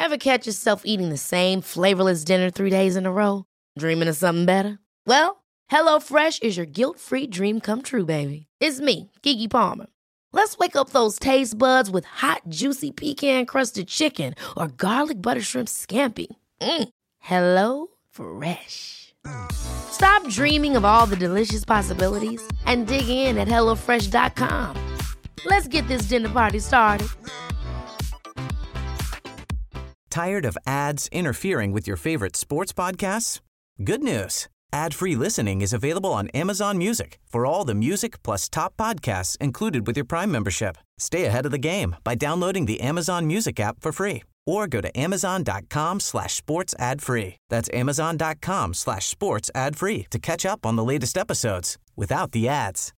Ever catch yourself eating the same flavorless dinner 3 days in a row? Dreaming of something better? Well, HelloFresh is your guilt-free dream come true, baby. It's me, Keke Palmer. Let's wake up those taste buds with hot, juicy pecan-crusted chicken or garlic butter shrimp scampi. Hello Fresh. Stop dreaming of all the delicious possibilities and dig in at HelloFresh.com. Let's get this dinner party started. Tired of ads interfering with your favorite sports podcasts? Good news. Ad-free listening is available on Amazon Music for all the music plus top podcasts included with your Prime membership. Stay ahead of the game by downloading the Amazon Music app for free or go to amazon.com/sports ad free. That's amazon.com/sports ad free to catch up on the latest episodes without the ads.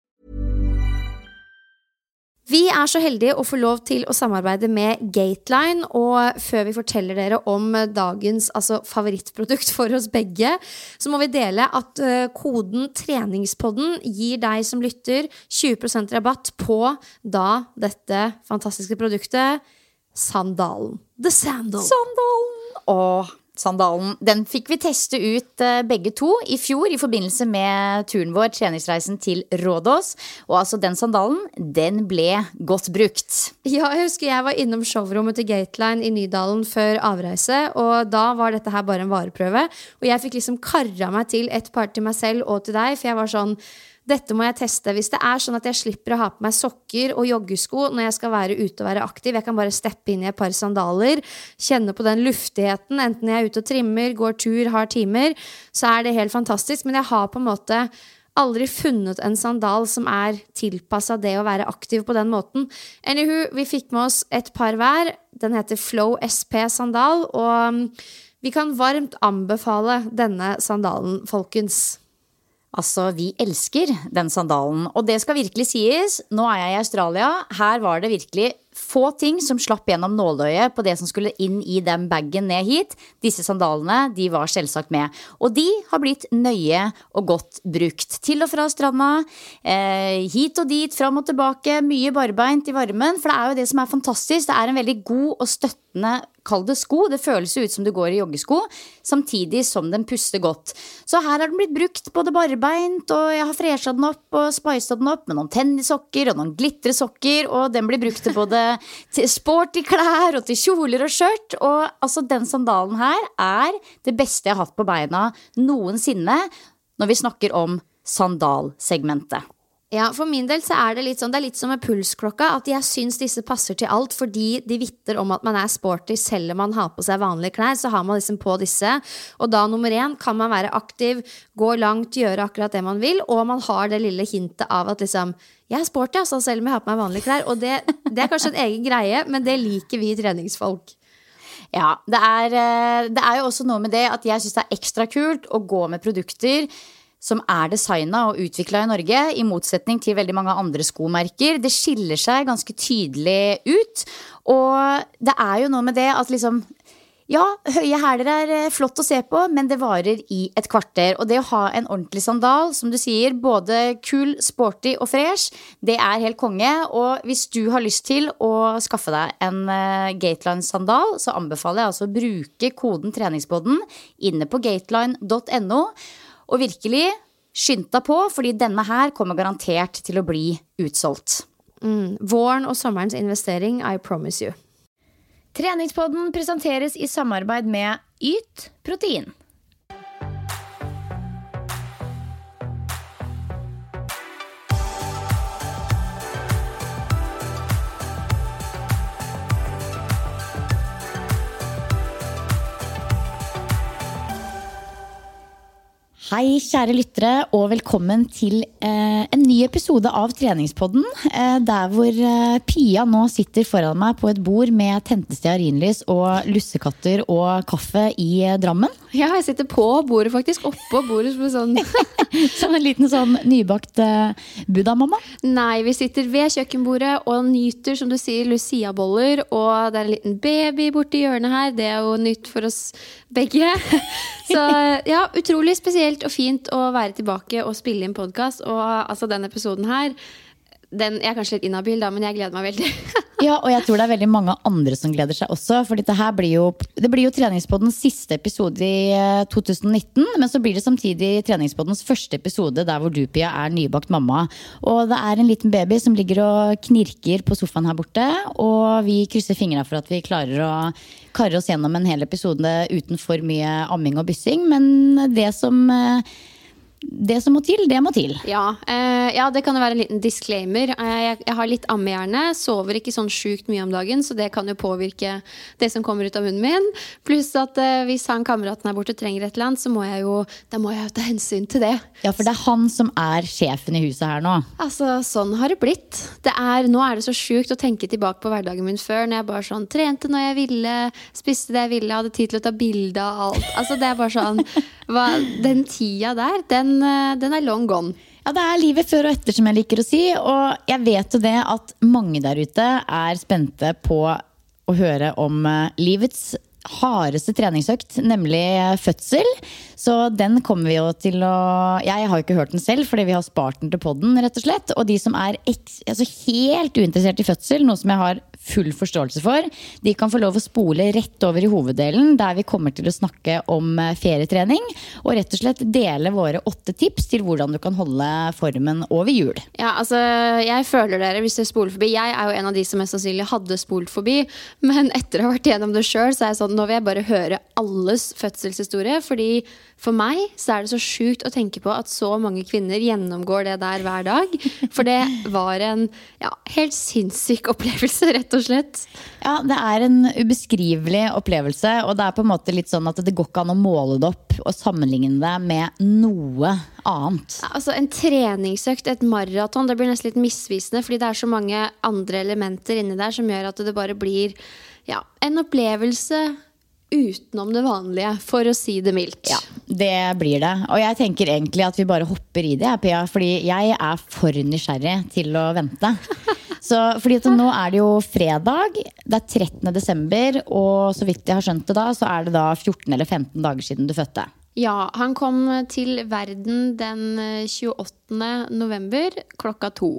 Vi så heldige å få lov til å samarbeide med Gateline, og før vi forteller dere om dagens favorittprodukt for oss begge, så må vi dele at koden treningspodden gir deg som lytter 20% rabatt på da dette fantastiske produktet, sandalen. The Sandal. Sandalen. Sandalen, den fikk vi teste ut begge to i fjor i forbindelse med turen vår, treningsreisen til Rådås. Og altså den sandalen, den ble godt brukt. Ja, jeg husker jeg var innom showrommet til Gateline i Nydalen før avreise, og da var dette her bare en vareprøve. Og jeg fikk liksom karret meg til et par til meg selv og til deg, for jeg var sånn, dette må jeg teste. Hvis det sånn at jeg slipper å ha på meg sokker og joggesko når jeg skal være ute og være aktiv, jeg kan bare steppe inn i et par sandaler, kjenne på den luftigheten, enten jeg ute og trimmer, går tur, har timer, så det helt fantastisk. Men jeg har på en måte aldri funnet en sandal som tilpasset det å være aktiv på den måten. Anywho, vi fikk med oss et par hver. Den heter Flow SP sandal, og vi kan varmt anbefale denne sandalen, folkens. Altså, vi elsker den sandalen, og det skal virkelig sies, nå jeg i Australia, her var det virkelig få ting som slapp gjennom nåløyet på det som skulle inn i den baggen ned hit. Disse sandalene, de var selvsagt med, og de har blitt nøye og godt brukt. Til og fra stranda, hit og dit, fram og tilbake, mye barbeint i varmen, for det jo det som fantastisk, det en veldig god og støttende kall det sko, det føles ut som du går i joggesko, samtidig som den puster godt. Så her har den blitt brukt både barbeint, og jeg har freshet den opp og spicet den opp med noen tennissokker og noen glitresokker, og den blir brukt til både til sporty klær og til kjoler og skjørt, og altså den sandalen her det beste jeg har hatt på beina noensinne når vi snakker om sandalsegmentet. Ja, for min del så det litt sånn, det litt som med pulsklokka, at jeg synes disse passer til alt, fordi de vitter om at man sporty, selv om man har på seg vanlige klær, så har man liksom på disse, og da nummer 1 kan man være aktiv, gå langt, gjøre akkurat det man vil, og man har det lille hintet av at liksom, jeg sporty, altså, selv om jeg har på meg vanlige klær, og det kanskje en egen greie, men det liker vi treningsfolk. Ja, det jo også noe med det at jeg synes det ekstra kult å gå med produkter som designet og utviklet i Norge, i motsetning til veldig mange andre skomerker. Det skiller seg ganske tydelig ut, og det jo noe med det at liksom, ja, høye hæler flott å se på, men det varer i et kvarter, og det å ha en ordentlig sandal, som du sier, både kul, sporty og fresh, det helt konge, og hvis du har lyst til å skaffe deg en Gateline sandal, så anbefaler jeg altså å bruke koden treningspodden inne på gateline.no, og virkelig skynd deg på, fordi denne her kommer garantert til å bli utsolgt. Våren og sommerens investering, I promise you. Treningspodden presenteres i samarbeid med Yt Protein. Hei kjære lyttere, og velkommen til en ny episode av treningspodden, der hvor Pia nå sitter foran meg på et bord med tente stearinlys og lussekatter og kaffe i Drammen. Ja, jeg sitter på bordet faktisk, oppå bordet som sånn som en liten sånn nybakt Buddha-mamma. Nei, vi sitter ved kjøkkenbordet og nyter, som du sier, Lucia-boller, og det en liten baby borti hjørnet her, det jo nytt for oss begge. Så ja, utrolig spesielt og fint å være tilbake og spille inn podcast, og altså denne episoden her, jeg er kanskje litt inhabil da, men jeg gleder meg veldig. Ja, og jeg tror det er veldig mange andre som gleder seg også. For det blir jo treningspoddens siste episode i 2019. Men så blir det samtidig treningspoddens første episode der hvor du, Pia, er nybakt mamma. Og det er en liten baby som ligger og knirker på sofaen her borte. Og vi krysser fingrene for at vi klarer å karre oss gjennom en hel episode uten for mye amming og byssing. Men det som må til, det må til. Ja, det kan jo være en liten disclaimer. Jeg har litt ammehjerne, sover ikke sånn sjukt mye om dagen, så det kan jo påvirke det som kommer ut av munnen min. Pluss at hvis han kameraten her borte trenger et eller annet, så må jeg jo ta hensyn til det. Ja, for det er han som er sjefen i huset her nå. Altså, sånn har det blitt. Nå er det så sjukt å tenke tilbake på hverdagen min før, når jeg bare sånn, trente når jeg ville, spiste det jeg ville, hadde tid til å ta bilder av alt. Altså, det er bare sånn, den tida der, den er long gone. Ja, det er livet før og etter, som jeg liker å si. Og jeg vet jo det at mange der ute er spente på å høre om livets hardeste treningsøkt, nemlig fødsel. Så den kommer vi jo til å... Jeg har jo ikke hørt den selv, fordi vi har spart den til podden, rett og slett. Og de som er helt uinteressert i fødsel, noe som jeg har full forståelse for, de kan få lov å spole rett over i hoveddelen, der vi kommer til å snakke om ferietrening, og rett og slett dele våre 8 tips til hvordan du kan holde formen over jul. Ja, altså, jeg føler dere, hvis dere spoler forbi, jeg er jo en av de som mest sannsynlig hadde spolt forbi, men etter å ha vært gjennom det selv, så er jeg sånn, nå vil jeg bare høre alles fødselshistorie, fordi for meg så er det så sjukt å tenke på at så mange kvinner gjennomgår det der hver dag, for det var en helt sinnssyk opplevelse, rett og slett. Ja, det er en ubeskrivelig opplevelse, og det er på en måte litt sånn at det går ikke an å måle det opp og sammenligne det med noe annet. Ja, altså en treningsøkt, et maraton, det blir nesten litt misvisende, fordi det er så mange andre elementer inni der som gjør at det bare blir en opplevelse utenom det vanlige, for å si det mildt. Ja, det blir det. Og jeg tenker egentlig at vi bare hopper i det, Pia, fordi jeg er for nysgjerrig til å vente. Fordi nå er det jo fredag, det er 13. desember, og så vidt jeg har skjønt det da, så er det da 14 eller 15 dager siden du fødte. Ja, han kom til verden den 28. november klokka 2.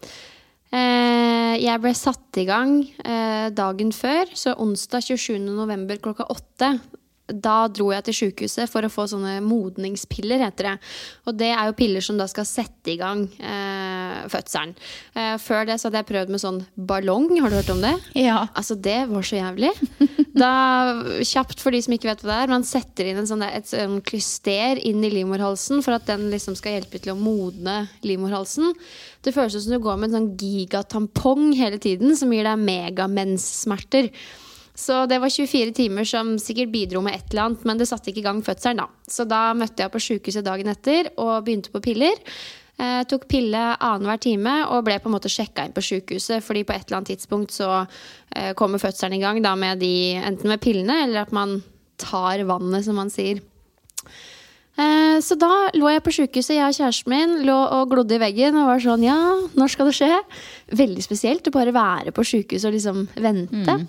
Jeg ble satt i gang dagen før, så onsdag 27. november klokka 8. Da dro jeg til sykehuset for å få sånne modningspiller, heter det. Og det er jo piller som da skal sette i gang fødselen. Før det så hadde jeg prøvd med sånn ballong, har du hørt om det? Ja. Altså det var så jævlig. Da, kjapt for de som ikke vet hva det er, man setter inn et sånn klyster inn i livmorhalsen for at den liksom skal hjelpe til å modne livmorhalsen. Det føles som du går med en sånn gigatampong hele tiden, som gir deg megamens-smerter. Så det var 24 timer som sikkert bidro med et eller annet, men det satte ikke i gang fødselen da. Så da møtte jeg på sykehuset dagen etter og begynte på piller. Tok pille annenhver time og ble på en måte sjekket inn på sykehuset, fordi på et eller annet tidspunkt så kommer fødselen i gang da med enten med pillene eller at man tar vannet, som man sier. Så da lå jeg på sykehuset, jeg og kjæresten min lå og glodde i veggen og var sånn, ja, når skal det skje? Veldig spesielt å bare være på sykehuset og liksom vente.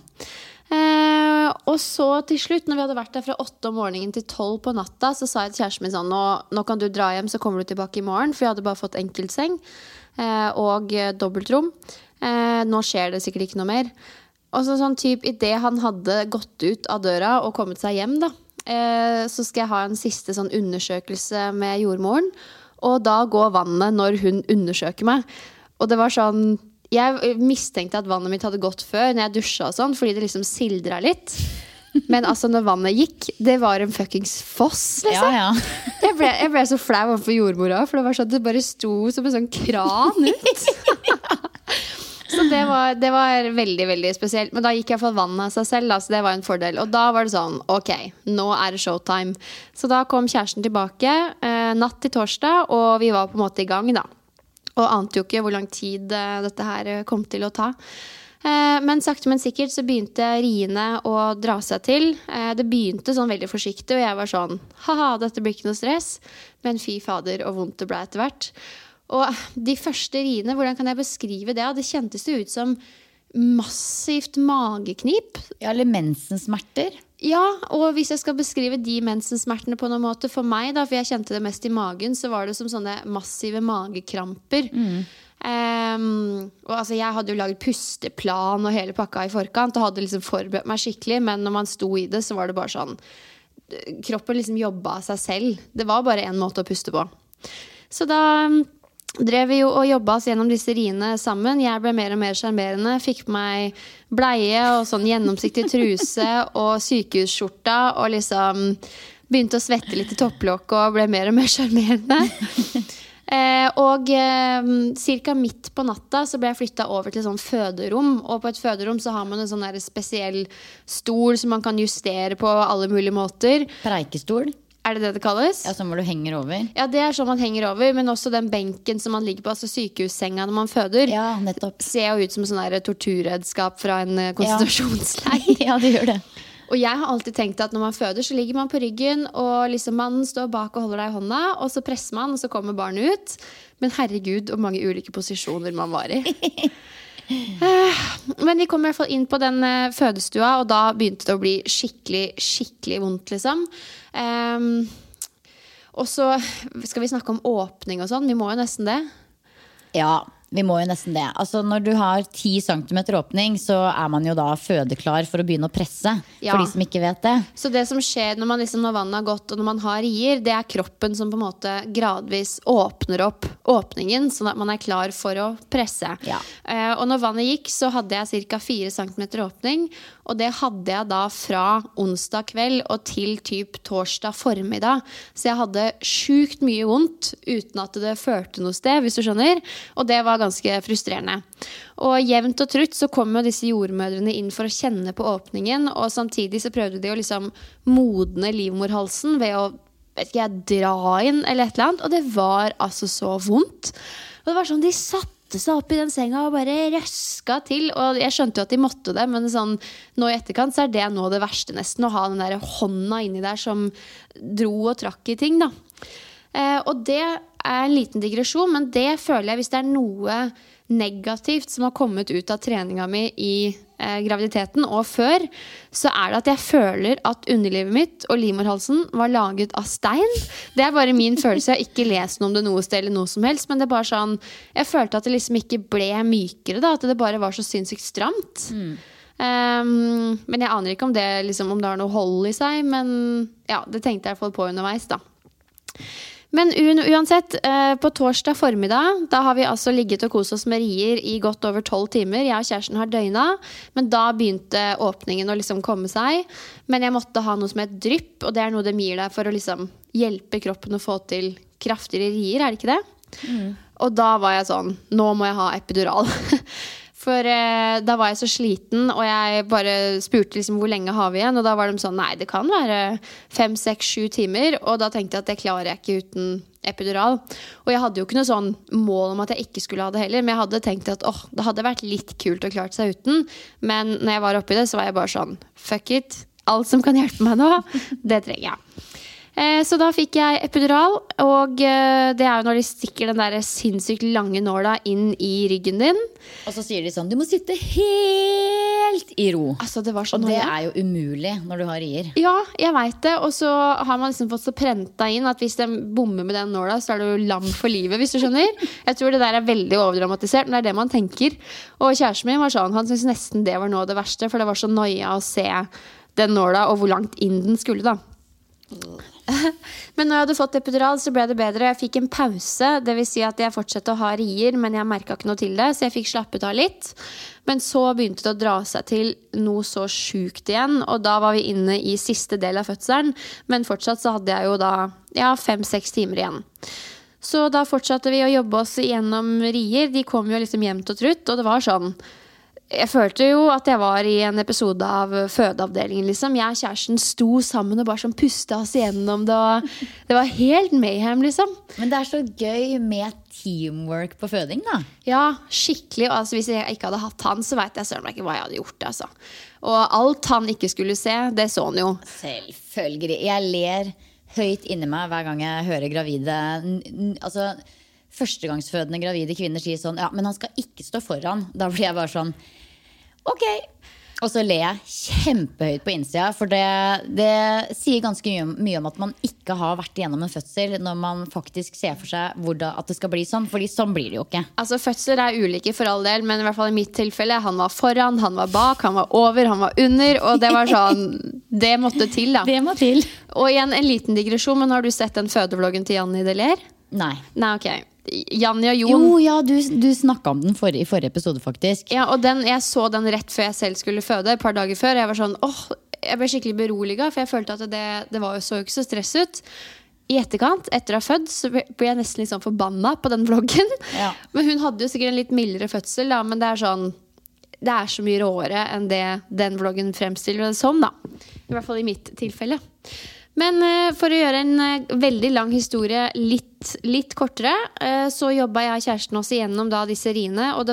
Og så til slutt, når vi hadde vært der fra 8 om morgenen til 12 på natta, så sa jeg til kjæresten min sånn, nå kan du dra hjem, så kommer du tilbake i morgen, for jeg hadde bare fått enkeltseng og dobbeltrom. Nå skjer det sikkert ikke noe mer. Og så sånn typ, i det han hadde gått ut av døra og kommet seg hjem da, så skal jeg ha en siste sånn undersøkelse med jordmoren, og da går vannet når hun undersøker meg. Og det var sånn, jeg mistenkte at vannet mitt hadde gått før når jeg dusja og sånn, fordi det liksom sildret litt. Men altså når vannet gikk, det var en fuckings foss, liksom. Ja. Jeg ble så flau overfor jordmora, for det var sånn at det bare sto som en sånn kran ut. Så det var veldig, veldig spesielt. Men da gikk i hvert fall vannet av seg selv, da, så det var en fordel. Og da var det sånn, ok, nå er det showtime. Så da kom kjæresten tilbake natt til torsdag, og vi var på en måte i gang da. Og ante jo ikke hvor lang tid dette her kom til å ta. Men sakte, men sikkert så begynte riene å dra seg til. Det begynte sånn veldig forsiktig, og jeg var sånn, haha, dette blir ikke noe stress. Men fy fader, og vondt det ble etter hvert. Og de første riene, hvordan kan jeg beskrive det? Det kjentes det ut som massivt mageknip. Ja, eller mensensmerter. Ja, og hvis jeg skal beskrive de mensensmertene på noen måte for meg da, for jeg kjente det mest i magen, så var det som sånne massive magekramper. Og altså, jeg hadde jo laget pusteplan og hele pakka i forkant og hadde liksom forberedt meg skikkelig, men når man sto i det, så var det bare sånn, kroppen liksom jobbet av seg selv. Det var bare en måte å puste på. Så da drev vi jo og jobbet oss gjennom disse riene sammen. Jeg ble mer og mer charmerende, fikk på meg bleie og sånn gjennomsiktig truse og sykehusskjorta og liksom begynte å svette litt i topplokket og ble mer og mer charmerende. Og cirka midt på natta så ble jeg flyttet over til sånn føderom. Og på et føderom så har man en sånn der spesiell stol som man kan justere på alle mulige måter. Preikestol? Er det det kalles? Ja, sånn hvor du henger over. Ja, det er sånn man henger over. Men også den benken som man ligger på, altså sykehussenga når man føder. Ja, nettopp. Ser jo ut som sånn der torturredskap fra en konsentrasjonsleir. Ja, det gjør det. Og jeg har alltid tenkt at når man føder så ligger man på ryggen, og liksom mannen står bak og holder deg i hånda, og så presser man, og så kommer barnet ut. Men herregud, hvor mange ulike posisjoner man var i. Men vi kom i hvert fall inn på den fødestua, og da begynte det å bli skikkelig vondt, liksom. Og så skal vi snakke om åpning og sånn. Vi må jo nesten det. Ja, vi må jo nesten det. Altså, når du har 10 centimeter åpning, så er man jo da fødeklar for å begynne å presse. Ja. For de som ikke vet det. Så det som skjer når vannet har gått, og når man har rier, det er kroppen som på en måte gradvis åpner opp åpningen, sånn at man er klar for å presse. Ja. Og når vannet gikk, så hadde jeg cirka 4 centimeter åpning, og det hadde jeg da fra onsdag kveld og til typ torsdag formiddag. Så jeg hadde sjukt mye vondt uten at det førte noe sted, hvis du skjønner. Og det var ganske frustrerende. Og jevnt og trutt så kom jo disse jordmødrene inn for å kjenne på åpningen, og samtidig så prøvde de å liksom modne livmorhalsen ved å dra inn eller et eller annet, og det var altså så vondt. Og det var sånn, de satte seg opp i den senga og bare røska til, og jeg skjønte jo at de måtte det, men sånn, nå i etterkant så er det noe av det verste nesten, å ha den der hånda inni der som dro og trakk i ting da. Og det er en liten digresjon, men det føler jeg, hvis det er noe negativt som har kommet ut av treninga mi i graviditeten og før, så er det at jeg føler at underlivet mitt og livmorhalsen var laget av stein. Det er bare min følelse. Jeg har ikke lest noe om det noe sted eller noe som helst, men det er bare sånn, jeg følte at det liksom ikke ble mykere da, at det bare var så sinnssykt stramt. Men jeg aner ikke om det, liksom, om det har noe hold i seg, men ja, det tenkte jeg i hvert fall på underveis da. Men uansett, på torsdag formiddag, da har vi altså ligget og koset oss med rier i godt over 12 timer. Jeg og kjæresten har døgna, men da begynte åpningen å liksom komme seg. Men jeg måtte ha noe som et drypp, og det er noe de gir deg for å liksom hjelpe kroppen å få til kraftigere rier, er det ikke det? Og da var jeg sånn, nå må jeg ha epidural. For da var jeg så sliten, og jeg bare spurte liksom hvor lenge har vi igjen, og da var de sånn, nei, det kan være 5, 6, 7 timer, og da tenkte jeg at det klarer jeg ikke uten epidural. Og jeg hadde jo ikke noe sånn mål om at jeg ikke skulle ha det heller, men jeg hadde tenkt at det hadde vært litt kult å klare seg uten, men når jeg var oppi det, så var jeg bare sånn, fuck it, alt som kan hjelpe meg nå, det trenger jeg. Så da fikk jeg epidural, og det er jo når de stikker den der sinnssykt lange nåla inn i ryggen din. Og så sier de sånn, du må sitte helt i ro. Altså, det var sånn, og det er jo umulig når du har rier. Ja, jeg vet det. Og så har man liksom fått så prenta inn at hvis de bommer med den nåla, så er det jo lam for livet, hvis du skjønner. Jeg tror det der er veldig overdramatisert, men det er det man tenker. Og kjæresten min var sånn, han synes nesten det var noe av det verste, for det var så noia å se den nåla, og hvor langt inn den skulle da. Men når jeg hadde fått epidural så ble det bedre. Jeg fikk en pause, det vil si at jeg fortsatte å ha rier, men jeg merket ikke noe til det, så jeg fikk slappet av litt. Men så begynte det å dra seg til noe så sjukt igjen, og da var vi inne i siste del av fødselen, men fortsatt så hadde jeg jo da 5-6 timer igjen. Så da fortsatte vi å jobbe oss gjennom rier. De kom jo liksom jevnt og trutt, og det var sånn, jeg følte jo at jeg var i en episode av fødeavdelingen liksom. Jeg og kjæresten sto sammen og bare sånn pustet oss gjennom det, og det var helt mayhem liksom. Men det er så gøy med teamwork på føding da. Ja, skikkelig. Altså, hvis jeg ikke hadde hatt han, så vet jeg selv ikke hva jeg hadde gjort altså. Og alt han ikke skulle se, det så han jo. Selvfølgelig. Jeg ler høyt inni meg hver gang jeg hører gravide, altså førstegangsfødende gravide kvinner sier sånn, ja, men han skal ikke stå foran. Da blir jeg bare sånn, ok, Og så ler jeg kjempehøyt på innsida, for det sier ganske mye om at man ikke har vært igjennom en fødsel når man faktisk ser for seg at det skal bli sånn, fordi sånn blir det jo ikke. Altså fødsler ulike for all del, men i hvert fall i mitt tilfelle, han var foran, han var bak, han var over, han var under, og det var sånn, det måtte til da. Det må til. Og igjen en liten digresjon, men har du sett den fødevloggen til Janni Deler? Nei, ok. Janni og Jon. Jo, ja, du snakket om den i forrige episode faktisk. Ja, og jeg så den rett før jeg selv skulle føde, et par dager før. Jeg var sånn, jeg ble skikkelig beroliget, for jeg følte at det var jo så ikke så stress ut. I etterkant, etter å ha født, så ble jeg nesten litt sånn forbanna på den vloggen. Ja. Men hun hadde jo sikkert en litt mildere fødsel, da, men det sånn, det så mye råere enn det den vloggen fremstiller det som, da. I hvert fall i mitt tilfelle. Men for å gjøre en veldig lang historie litt kortere, så jobbet jeg og kjæresten oss igjennom da disse riene, og det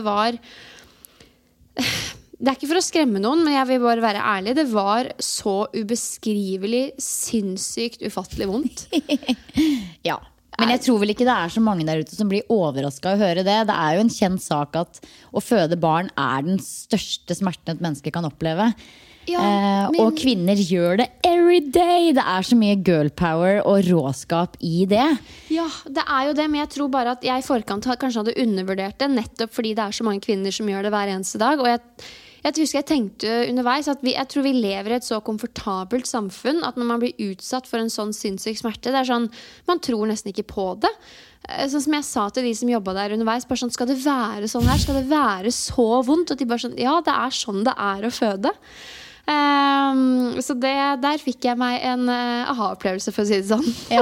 ikke for å skremme noen, men jeg vil bare være ærlig, det var så ubeskrivelig, sinnssykt, ufattelig vondt. Ja, men jeg tror vel ikke det så mange der ute som blir overrasket å høre det. Det jo en kjent sak at å føde barn den største smerten et menneske kan oppleve. Ja, men... Og kvinner gjør det every day. Det så mye girl power og råskap i det. Ja, det jo det, men jeg tror bare at jeg i forkant kanskje hadde undervurdert det, nettopp fordi det så mange kvinner som gjør det hver eneste dag. Og jeg husker jeg tenkte underveis at jeg tror vi lever i et så komfortabelt samfunn at når man blir utsatt for en sånn sinnssyk smerte, det sånn, man tror nesten ikke på det. Sånn som jeg sa til de som jobbet der underveis, bare sånn, skal det være sånn her? Skal det være så vondt? Og de bare sånn, ja, det sånn det å føde. Så der fikk jeg meg en aha-opplevelse, for å si det sånn. Ja.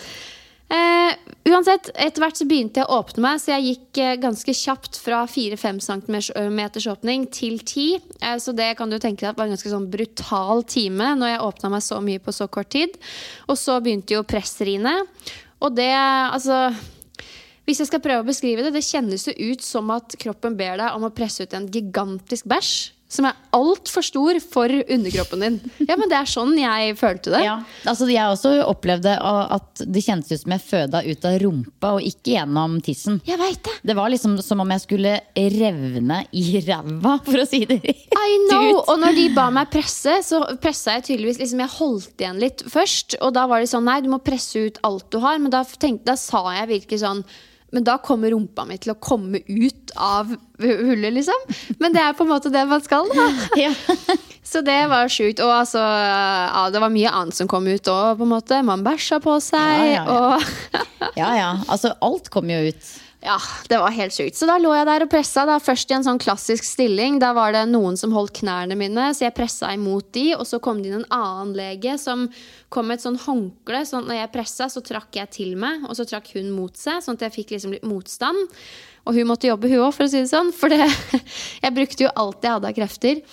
Uansett, etter hvert så begynte jeg å åpne meg, så jeg gikk ganske kjapt fra 4-5 centimeters åpning til 10. Så det kan du tenke deg var en ganske sånn brutal time når jeg åpnet meg så mye på så kort tid. Og så begynte jo presseriene. Og det, altså... Hvis jeg skal prøve å beskrive det, det kjennes jo ut som at kroppen ber deg om å presse ut en gigantisk bæsj, som alt for stor for underkroppen din. Ja, men det sånn jeg følte det. Ja, altså jeg også opplevde at det kjennes ut som jeg føda ut av rumpa og ikke gjennom tissen. Jeg vet det. Det var liksom som om jeg skulle revne i ræva, for å si det rett. I know, og når de ba meg presse, så presset jeg tydeligvis, liksom jeg holdt igjen litt først, og da var det sånn, nei, du må presse ut alt du har, men da sa jeg virkelig sånn, men da kommer rumpa mi til å komme ut av hullet, liksom. Men det på en måte det man skal, da. Ja. Så det var sjukt. Og altså, ja, det var mye annet som kom ut også, på en måte. Man bæsja på seg. Ja. Og ja. Altså, alt kom jo ut. Ja, det var helt sykt. Så da lå jeg der og presset da, først i en sånn klassisk stilling. Da var det noen som holdt knærne mine, så jeg presset imot de, og så kom det inn en annen lege som kom med et sånn håndkle, sånn når jeg presset, så trakk jeg til meg, og så trakk hun mot seg, sånn at jeg fikk liksom litt motstand. Og hun måtte jobbe hun også, for å si det sånn, for jeg brukte jo alt jeg hadde av krefter.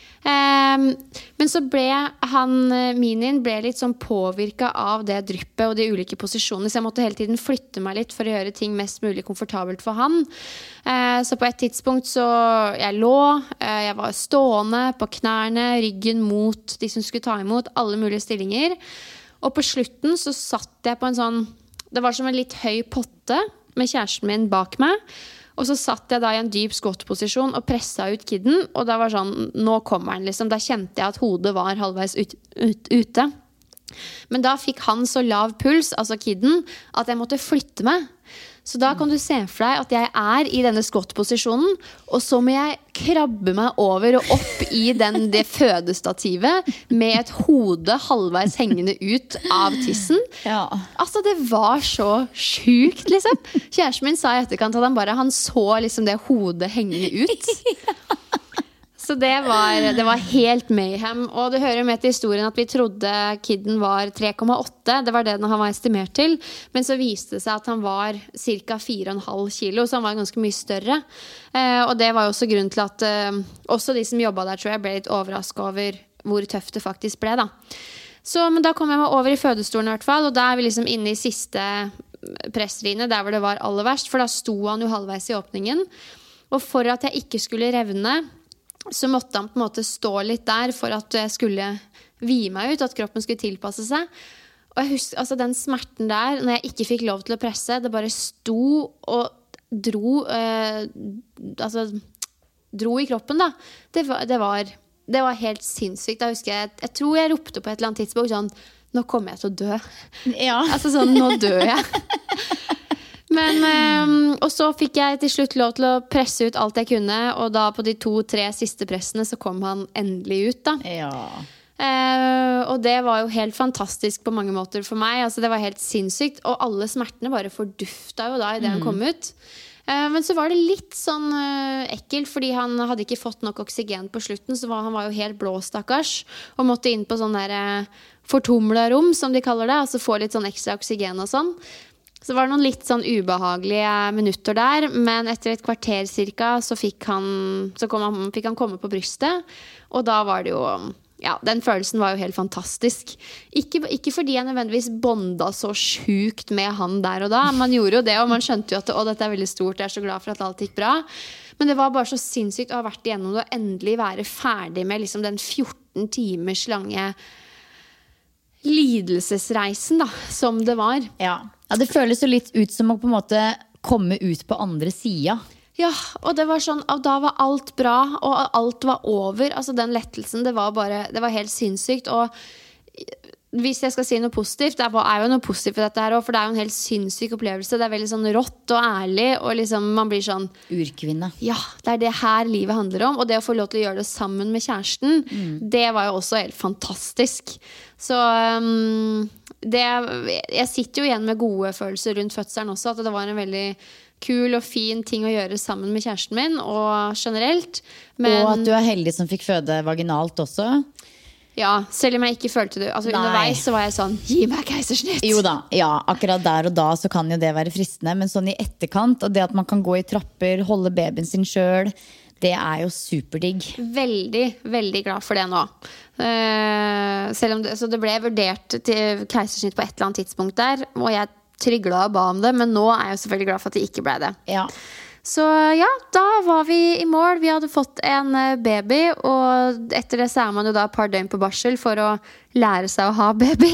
Men så ble Minin ble litt sånn påvirket av det dryppet og de ulike posisjonene, så jeg måtte hele tiden flytte meg litt for å gjøre ting mest mulig komfortabelt for han. Så på et tidspunkt så jeg var stående på knærne, ryggen mot de som skulle ta imot, alle mulige stillinger, og på slutten så satt jeg på en sånn, det var som en litt høy potte med kjæresten min bak meg. Og så satt jeg da i en dyp squat-posisjon og presset ut kidden, og da var sånn, nå kommer han liksom. Da kjente jeg at hodet var halvveis ute. Men da fikk han så lav puls, altså kidden, at jeg måtte flytte meg. Så da kan du se for deg at jeg i denne squat-posisjonen, og så må jeg krabbe meg over og opp i det fødestativet med et hode halvveis hengende ut av tissen. Ja. Altså, det var så sjukt, liksom. Kjæresten min sa i etterkant at han så liksom det hodet hengende ut. Så det var helt mayhem. Og det hører med til historien at vi trodde kidden var 3,8. Det var det han var estimert til. Men så viste det seg at han var ca. 4,5 kilo, så han var ganske mye større. Og det var jo også grunnen til at også de som jobbet der, tror jeg, ble litt overrasket over hvor tøft det faktisk ble, da. Men da kom jeg meg over i fødestolen i hvert fall, og da vi liksom inne i siste presseriene, der hvor det var aller verst, for da sto han jo halvveis i åpningen. Og for at jeg ikke skulle revne, så måtte han på en måte stå litt der for at jeg skulle vie meg ut, at kroppen skulle tilpasse seg. Og jeg husker, altså den smerten der, når jeg ikke fikk lov til å presse, det bare sto og dro i kroppen da. Det var det var helt sinnssykt. Da husker jeg tror jeg ropte på et eller annet tidspunkt sånn, nå kommer jeg til å dø. Ja. Altså sånn, nå dør jeg. Men, og så fikk jeg til slutt lov til å presse ut alt jeg kunne, og da på de 2-3 siste pressene så kom han endelig ut da. Ja. Og det var jo helt fantastisk på mange måter for meg. Altså det var helt sinnssykt, og alle smertene bare fordufta jo da i det han kom ut. Men så var det litt sånn ekkelt, fordi han hadde ikke fått nok oksygen på slutten, så han var jo helt blå, stakkars, og måtte inn på sånn der fortumla rom, som de kaller det, altså få litt sånn ekstra oksygen og sånn. Så var det noen litt sånn ubehagelige minutter der, men etter et kvarter cirka så fikk han komme på brystet, og da var det jo, ja, den følelsen var jo helt fantastisk. Ikke fordi jeg nødvendigvis bonda så sjukt med han der og da. Man gjorde jo det, og man skjønte jo at dette er veldig stort, jeg er så glad for at alt gikk bra. Men det var bare så sinnssykt å ha vært igjennom det, og endelig være ferdig med liksom den 14 timers lange lidelsesreisen da, som det var. Ja, det føles jo litt ut som å på en måte komme ut på andre siden. Ja, og det var sånn, og da var alt bra, og alt var over. Altså den lettelsen, det var helt sinnssykt. Og hvis jeg skal si noe positivt, det er jo noe positivt for dette her også, for det er jo en helt sinnssyk opplevelse. Det er veldig sånn rått og ærlig, og liksom man blir sånn urkvinne. Ja, det er det her livet handler om. Og det å få lov til å gjøre det sammen med kjæresten, det var jo også helt fantastisk. Så jeg sitter jo igjen med gode følelser rundt fødselen også, at det var en veldig kul og fin ting å gjøre sammen med kjæresten min, og generelt. Men, og at du er heldig som fikk føde vaginalt også. Ja, selv om jeg ikke følte det. Altså underveis så var jeg sånn, gi meg keisersnitt. Jo da, ja, akkurat der og da så kan jo det være fristende, men sånn i etterkant, og det at man kan gå i trapper, holde babyen sin selv, det er jo superdigg. Veldig, veldig glad for det nå. Selv om så det ble vurdert til keisersnitt på et eller annet tidspunkt der, og jeg trygla og ba om det, men nå er jeg jo selvfølgelig glad for at det ikke ble det. Ja. Så ja, da var vi i mål. Vi hadde fått en baby, og etter det så er man jo da et par døgn på barsel for å lære seg å ha baby.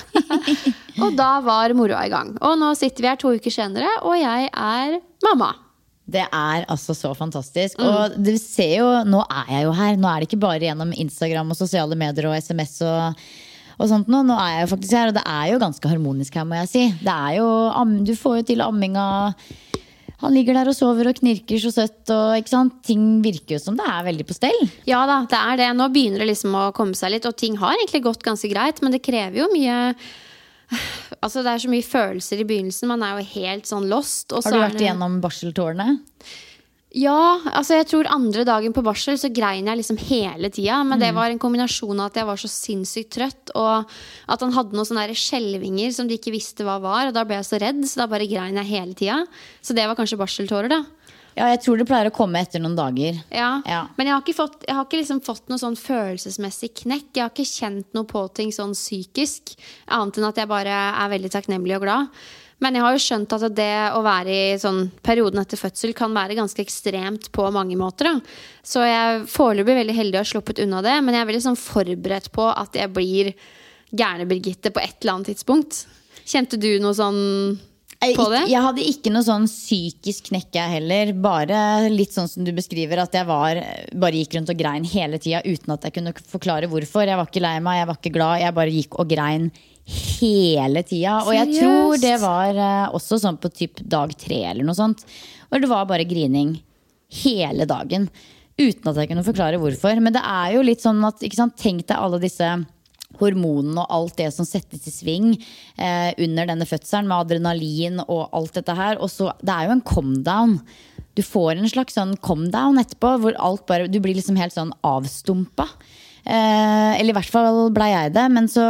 Og da var moroa i gang. Og nå sitter vi her 2 uker senere, og jeg er mamma. Det er altså så fantastisk. Og du ser jo, nå er jeg jo her. Nå er det ikke bare gjennom Instagram og sosiale medier og SMS og sånt nå. Nå er jeg jo faktisk her, og det er jo ganske harmonisk her, må jeg si. Det er jo, du får jo til amminga. Han ligger der og sover og knirker så søtt, og ikke sant? Ting virker jo som det er veldig på stell. Ja da, det er det. Nå begynner det liksom å komme seg litt, og ting har egentlig gått ganske greit, men det krever jo mye. Altså det er så mye følelser i begynnelsen. Man er jo helt sånn lost. Og har du vært igjennom barseltårene? Ja, altså jeg tror andre dagen på barsel så grein jeg liksom hele tiden. Men det var en kombinasjon av at jeg var så sinnssykt trøtt, og at han hadde noen sånne der skjelvinger som de ikke visste hva var. Og da ble jeg så redd, så da bare grein jeg hele tiden. Så det var kanskje barseltårer da. Ja, jeg tror det pleier å komme etter noen dager. Ja. Men jeg har ikke liksom fått noe sånn følelsesmessig knekk. Jeg har ikke kjent noe på ting sånn psykisk, annet enn at jeg bare er veldig takknemlig og glad. Men jeg har jo skjønt at det å være i sånn perioden etter fødsel kan være ganske ekstremt på mange måter da. Så jeg foreløpig veldig heldig å ha sluppet unna det, men jeg er veldig sånn forberedt på at jeg blir gærne Birgitte på et eller annet tidspunkt. Kjente du noe sånn på det? Jeg hadde ikke noe sånn psykisk knekk jeg heller. Bare litt sånn som du beskriver, at jeg bare gikk rundt og grein hele tiden uten at jeg kunne forklare hvorfor. Jeg var ikke lei meg, jeg var ikke glad, jeg bare gikk og grein hele tida. Og jeg tror det var også sånn på typ dag 3 eller noe sånt. Og det var bare grining hele dagen uten at jeg kunne forklare hvorfor. Men det er jo litt sånn at, ikke sant, tenk deg alle disse hormonene og alt det som settes i sving under denne fødselen, med adrenalin og alt dette her. Og så, det er jo en calm down. Du får en slags sånn calm down etterpå, hvor alt bare, du blir liksom helt sånn avstumpa. Eller i hvert fall ble jeg det. Men så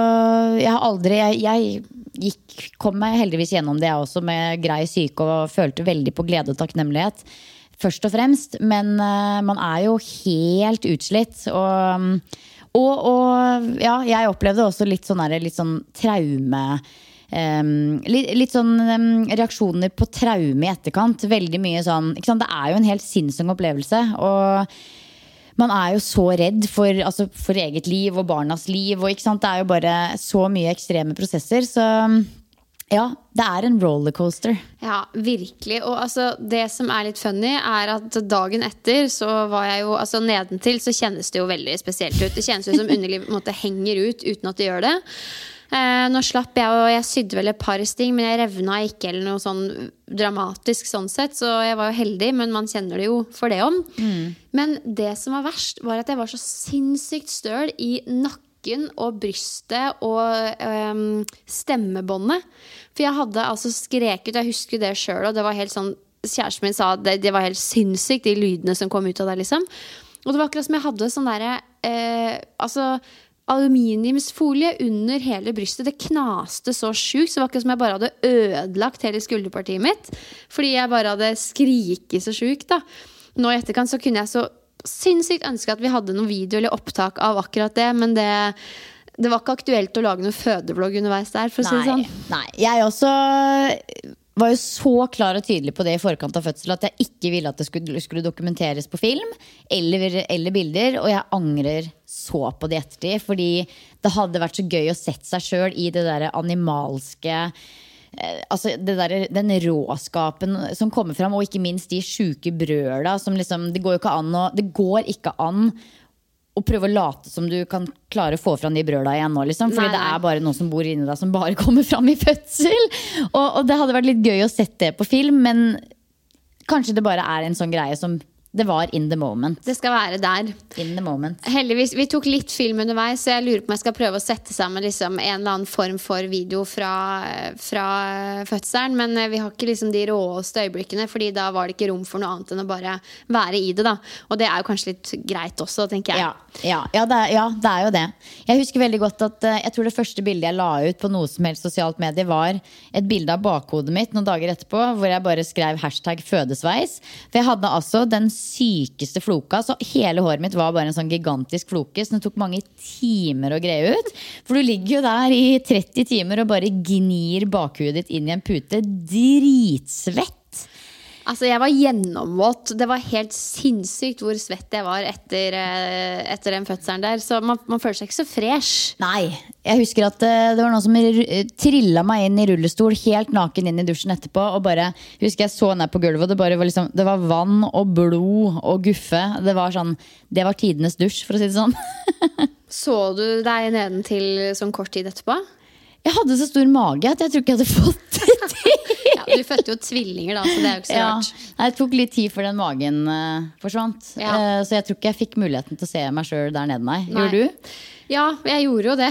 jeg kom meg heldigvis gjennom det jeg også, med grei syke, og følte veldig på glede og takknemlighet først og fremst. Men man er jo helt utslitt. Og ja, jeg opplevde også litt sånn traume, litt sånn reaksjoner på traume i etterkant. Veldig mye sånn, ikke sant? Det er jo en helt sinnssyk opplevelse. Og man er jo så redd for eget liv og barnas liv, og ikke sant? Det er jo bare så mye ekstreme prosesser. Så Ja, det en rollercoaster. Ja, virkelig. Og altså, det som litt funny at dagen etter så var jeg jo, altså nedentil så kjennes det jo veldig spesielt ut. Det kjennes jo som underlivet på en måte henger ut uten at det gjør det. Nå slapp jeg, og jeg sydde vel et par sting, men jeg revna ikke eller noe sånn dramatisk sånn sett, så jeg var jo heldig, men man kjenner det jo for det om. Men det som var verst var at jeg var så sinnssykt støl i nakken og brystet og stemmebåndet. For jeg hadde altså skreket, jeg husker det selv, og det var helt sånn, kjæresten min sa at det var helt sinnssykt, de lydene som kom ut av det liksom. Og det var akkurat som jeg hadde sånn der, aluminiumsfolie under hele brystet. Det knaste så sjukt, så det var ikke som jeg bare hadde ødelagt hele skulderpartiet mitt, fordi jeg bare hadde skriket så sjukt da. Nå i etterkant så kunne jeg så sinnssykt ønske at vi hadde noen video eller opptak av akkurat det, men det var ikke aktuelt å lage noen fødevlogg underveis der, for å si det sånn. Nei, jeg også var jo så klar og tydelig på det i forkant av fødsel at jeg ikke ville at det skulle dokumenteres på film eller bilder, og jeg angrer så på det ettertid, fordi det hadde vært så gøy å sette seg selv i det der animalske, altså den råskapen som kommer fram, og ikke minst de syke brøda som liksom, det går ikke an å prøve å late som du kan klare å få fram de brøda igjen nå, liksom. Fordi det bare noe som bor inni deg som bare kommer fram i fødsel. Og det hadde vært litt gøy å sette det på film, men kanskje det bare en sånn greie som det var in the moment. Det skal være der. In the moment. Heldigvis, vi tok litt film underveis, så jeg lurer på om jeg skal prøve å sette sammen liksom en eller annen form for video fra fødselen, men vi har ikke liksom de råeste øyeblikkene, fordi da var det ikke rom for noe annet enn å bare være i det da. Og det jo kanskje litt greit også, tenker jeg. Ja, det jo det. Jeg husker veldig godt at jeg tror det første bildet jeg la ut på noe som helst sosialt medie var et bilde av bakhodet mitt noen dager etterpå, hvor jeg bare skrev #fødesveis. For jeg hadde altså den sykeste floka, så hele håret mitt var bare en sånn gigantisk floke, så det tok mange timer å greie ut. For du ligger jo der i 30 timer og bare gnir bakhudet ditt inn i en pute, dritsvett. Altså jeg var gjennomvått. Det var helt sinnssykt hvor svett jeg var etter den fødselen der. Så man føler seg ikke så fresh. Nei, jeg husker at det var noen som trillet meg inn i rullestol helt naken inn i dusjen etterpå. Og bare, husker jeg så ned på gulvet, og det bare var liksom, det var vann og blod og guffe. Det var tidenes dusj, for å si det sånn. Så du deg nedentil sånn kort tid etterpå? Jeg hadde så stor mage at jeg tror ikke jeg hadde fått det til. Ja, du fødte jo tvillinger da, så det jo ikke så rart. Det tok litt tid før den magen forsvant. Så jeg tror ikke jeg fikk muligheten til å se meg selv der nede. Nei. Gjorde du? Ja, jeg gjorde jo det.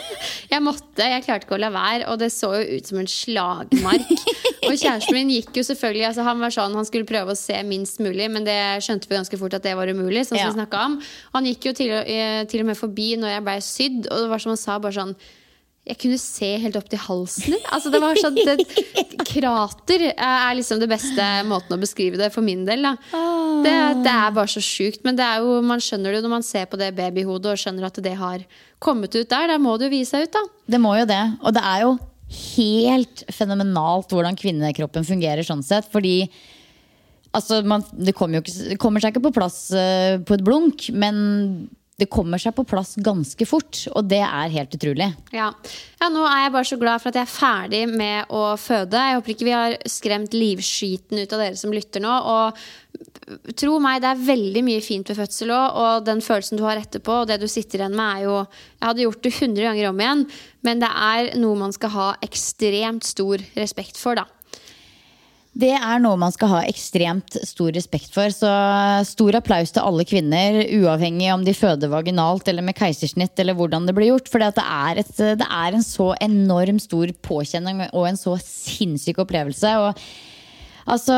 Jeg klarte ikke å la være, og det så jo ut som en slagmark. Og kjæresten min gikk jo selvfølgelig, altså han var sånn, han skulle prøve å se minst mulig, men det skjønte vi ganske fort at det var umulig, sånn som vi snakket om. Han gikk jo til og med forbi når jeg ble sydd, og det var som han sa, bare sånn, jeg kunne se helt opp til halsen din. Altså det var sånn, krater liksom det beste måten å beskrive det for min del da. Det bare så sykt, men det jo, man skjønner det jo når man ser på det babyhodet og skjønner at det har kommet ut der må det jo vise seg ut da. Det må jo det, og det jo helt fenomenalt hvordan kvinnekroppen fungerer sånn sett, fordi altså, det kommer seg ikke på plass på et blunk, men det kommer seg på plass ganske fort, og det helt utrolig. Ja, nå jeg bare så glad for at jeg ferdig med å føde. Jeg håper ikke vi har skremt livskyten ut av dere som lytter nå, og tro meg, det veldig mye fint ved fødsel også, og den følelsen du har etterpå, og det du sitter igjen med jo, jeg hadde gjort det 100 ganger om igjen, men det noe man skal ha ekstremt stor respekt for da. Det noe man skal ha ekstremt stor respekt for, så stor applaus til alle kvinner, uavhengig om de føder vaginalt eller med keisersnitt eller hvordan det blir gjort, for det en så enorm stor påkjenning og en så sinnssyk opplevelse, og altså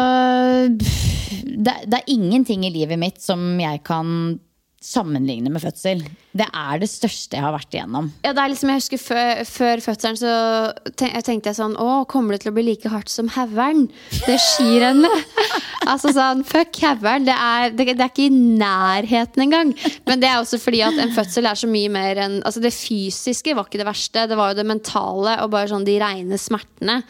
det ingenting i livet mitt som jeg kan sammenligne med fødsel. Det det største jeg har vært igjennom. Ja, det liksom, jeg husker før fødselen så tenkte jeg sånn, kommer det til å bli like hardt som Havern? Det skirennet. Altså sånn, fuck Havern, det ikke i nærheten engang. Men det også fordi at en fødsel så mye mer enn, altså det fysiske var ikke det verste, det var jo det mentale og bare sånn de rene smertene.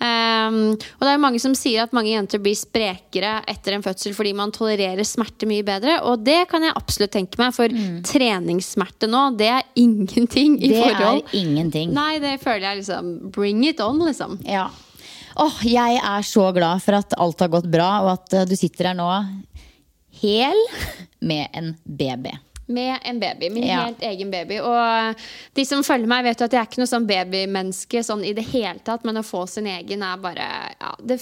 Og det mange som sier at mange jenter blir sprekere etter en fødsel fordi man tolererer smerte mye bedre, og det kan jeg absolutt tenke tenke meg, for treningssmerte nå, det ingenting i forhold. Det ingenting. Nei, det føler jeg liksom, bring it on liksom. Ja. Jeg så glad for at alt har gått bra, og at du sitter her nå hel med en baby. Med en baby, min helt egen baby. Og de som følger meg vet jo at jeg ikke noe sånn babymenneske sånn i det hele tatt, men å få sin egen bare, det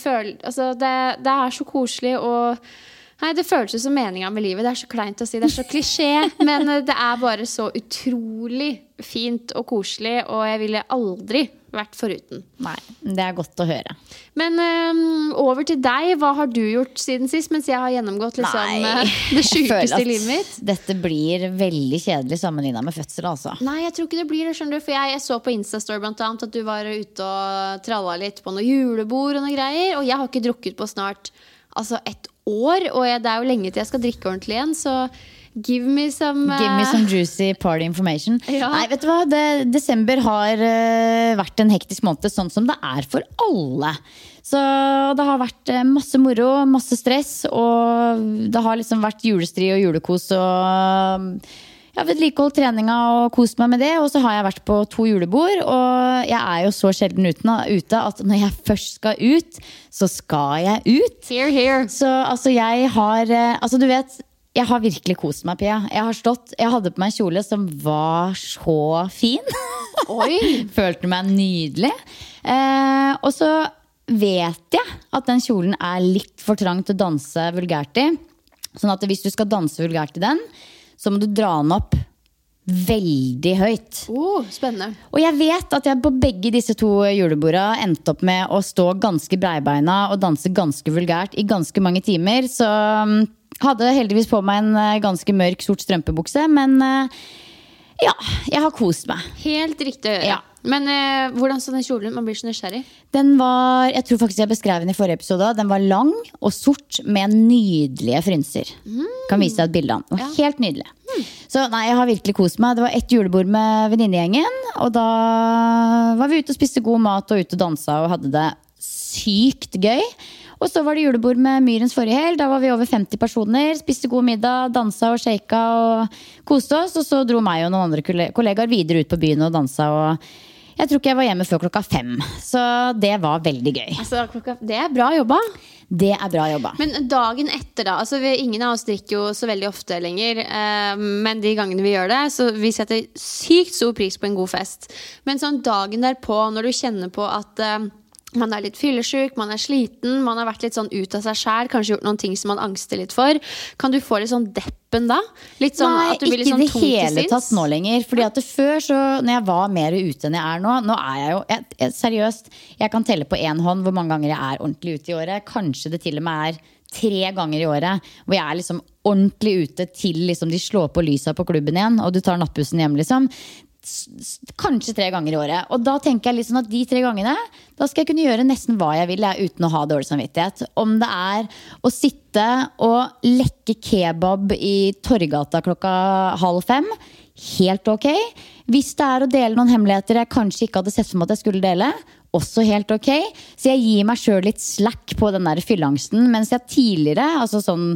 så koselig, og det føles jo som meningen med livet. Det så kleint å si, det så klisjé, men det bare så utrolig fint og koselig, og jeg ville aldri vært foruten. Nei, det godt å høre. Men over til deg, hva har du gjort siden sist, mens jeg har gjennomgått liksom, det sykeste i livet mitt? Dette blir veldig kjedelig sammenlignet med fødsel, altså. Nei, jeg tror ikke det blir det, skjønner du, for jeg så på Instastory blant annet at du var ute og tralla litt på noe julebord og noe greier, og jeg har ikke drukket på snart et år, og det jo lenge til jeg skal drikke ordentlig igjen, så give me some juicy party information. Nei, vet du hva? Desember har vært en hektisk måned, sånn som det for alle. Så det har vært masse moro, masse stress, og det har liksom vært julestri og julekos, og jeg har vedlikeholdt treninga og kost meg med det. Og så har jeg vært på 2 julebord, og jeg jo så sjelden ute at når jeg først skal ut, så skal jeg ut. Here, here. Så altså jeg har du vet, jeg har virkelig kost meg, Pia. Jeg hadde på meg en kjole som var så fin. Oi. Følte meg nydelig. Og så vet jeg at den kjolen litt for trang til å danse vulgært i. Sånn at hvis du skal danse vulgært i den, så må du dra den opp veldig høyt. Spennende. Og jeg vet at jeg på begge disse 2 julebordene endte opp med å stå ganske breibeina og danse ganske vulgært i ganske mange timer. Så hadde heldigvis på meg en ganske mørk sort strømpebukse, men jeg har kost meg. Helt riktig å gjøre. Ja. Men hvordan så den kjolen? Man blir så nysgjerrig. Den var, jeg tror faktisk jeg beskrev den i forrige episode. Den var lang og sort med nydelige frynser. Kan vise deg et bilde av den. Helt nydelig. Så nei, jeg har virkelig kost meg. Det var et julebord med venninnegjengen, og da var vi ute og spiste god mat og ute og dansa og hadde det sykt gøy. Og så var det julebord med Myrens forrige helg. Da var vi over 50 personer, spiste god middag, dansa og shaka og koste oss. Og så dro meg og noen andre kollegaer videre ut på byen og dansa. Og jeg tror ikke jeg var hjemme før 5. Så det var veldig gøy. Altså, det bra jobba. Det bra jobba. Men dagen etter da, altså ingen av oss drikker jo så veldig ofte lenger, men de gangene vi gjør det, så vi setter sykt stor pris på en god fest. Men sånn dagen derpå, når du kjenner på at man litt fyllesyk, man sliten, man har vært litt sånn ut av seg selv, kanskje gjort noen ting som man angster litt for. Kan du få litt sånn deppen da? Litt sånn nei, at du blir litt sånn ikke det hele tatt nå lenger. Fordi at før, så, når jeg var mer ute enn jeg nå jeg jo, seriøst, jeg kan telle på en hånd hvor mange ganger jeg ordentlig ute i året. Kanskje det til og med 3 ganger i året, hvor jeg liksom ordentlig ute til liksom de slår på lysa på klubben igjen, og du tar nattbussen hjem liksom. Kanskje 3 ganger i året. Og da tenker jeg liksom at de 3 gangene, da skal jeg kunne gjøre nesten hva jeg vil uten å ha dårlig samvittighet. Om det å sitte og lekke kebab i Torgata 4:30, helt ok. Hvis det å dele noen hemmeligheter jeg kanskje ikke hadde sett for meg at jeg skulle dele, også helt ok. Så jeg gir meg selv litt slack på den der fyllangsten, mens jeg tidligere, altså sånn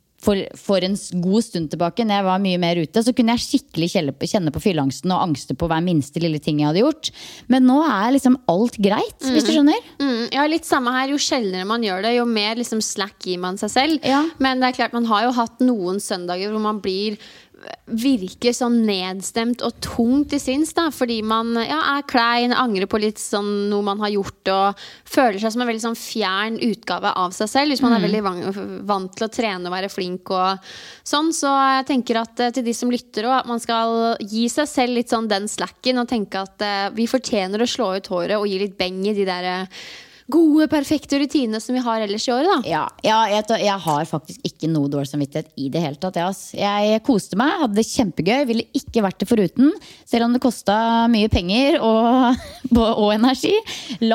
for en god stund tilbake, når jeg var mye mer ute, så kunne jeg skikkelig kjenne på fyllangsten og angste på hver minste lille ting jeg hadde gjort. Men nå liksom alt greit, hvis du skjønner. Ja, litt samme her. Jo sjeldnere man gjør det, jo mer liksom slack gir man seg selv. Ja. Men det klart, man har jo hatt noen søndager hvor man blir virker sånn nedstemt og tungt i sinns da, fordi man klein, angrer på litt sånn noe man har gjort og føler seg som en veldig sånn fjern utgave av seg selv hvis man veldig vant til å trene og være flink og sånn, så jeg tenker at til de som lytter også, at man skal gi seg selv litt sånn den slacken og tenke at vi fortjener å slå ut håret og gi litt beng i de der gode, perfekte rutinene som vi har ellers i året da. Jeg har faktisk ikke noe dårlig samvittighet i det hele tatt. Jeg koste meg, hadde det kjempegøy, ville ikke vært det foruten, selv om det kostet mye penger og energi. Lang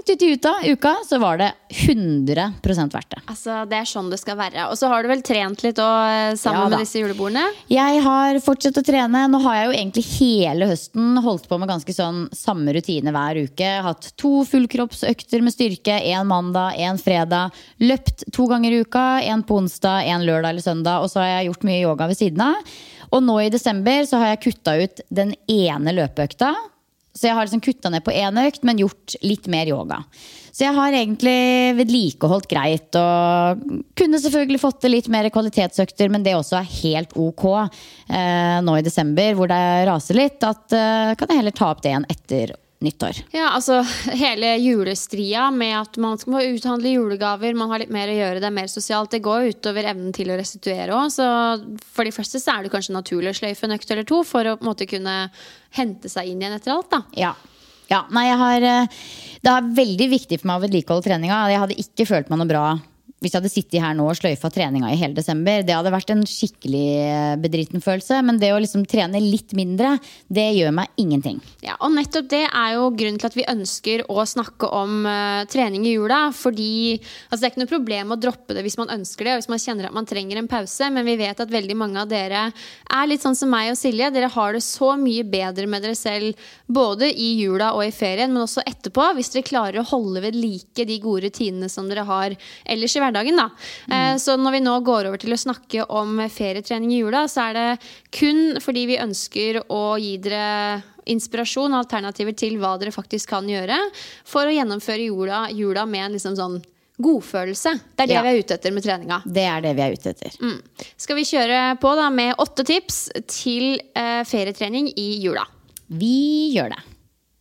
Først ut i uka så var det 100% verdt det. Altså, det sånn det skal være. Og så har du vel trent litt sammen med disse julebordene? Jeg har fortsatt å trene. Nå har jeg jo egentlig hele høsten holdt på med ganske sånn samme rutine hver uke. Hatt 2 fullkroppsøkter med styrke, 1 mandag, 1 fredag. Løpt 2 ganger i uka, 1 på onsdag, 1 lørdag eller søndag. Og så har jeg gjort mye yoga ved siden av. Og nå i desember så har jeg kuttet ut den ene løpeøkta. Så jeg har liksom kuttet ned på 1 økt, men gjort litt mer yoga. Så jeg har egentlig vedlikeholdt greit, og kunne selvfølgelig fått det litt mer kvalitetsøkter, men det også helt ok nå i desember, hvor det raser litt, at kan jeg heller ta opp det igjen etter nyttår. Ja, altså hele julestria med at man skal uthandle julegaver, man har litt mer å gjøre, det er mer sosialt, det går utover evnen til å restituere også, så for de fleste så det kanskje naturlig å sløyfe en økt eller 2 for å på en måte kunne hente seg inn igjen etter alt da. Ja, nei, det veldig viktig for meg å vedlikeholde treninga. Jeg hadde ikke følt meg noe bra hvis jeg hadde sittet her nå og sløyfa treninga i hele desember. Det hadde vært en skikkelig bedriten følelse, men det å liksom trene litt mindre, det gjør meg ingenting. Ja, og nettopp det jo grunnen til at vi ønsker å snakke om trening i jula, fordi altså, det ikke noe problem å droppe det hvis man ønsker det, og hvis man kjenner at man trenger en pause, men vi vet at veldig mange av dere litt sånn som meg og Silje, dere har det så mye bedre med dere selv, både i jula og i ferien, men også etterpå, hvis dere klarer å holde ved like de gode rutinene som dere har ellers i hverdagen da. Så når vi nå går over til å snakke om ferietrening i jula, så det kun fordi vi ønsker å gi dere inspirasjon og alternativer til hva dere faktisk kan gjøre for å gjennomføre jula med en liksom sånn godfølelse. Det det vi ute etter med treninga. Det det vi ute etter. Skal vi kjøre på da med 8 tips til ferietrening i jula? Vi gjør det.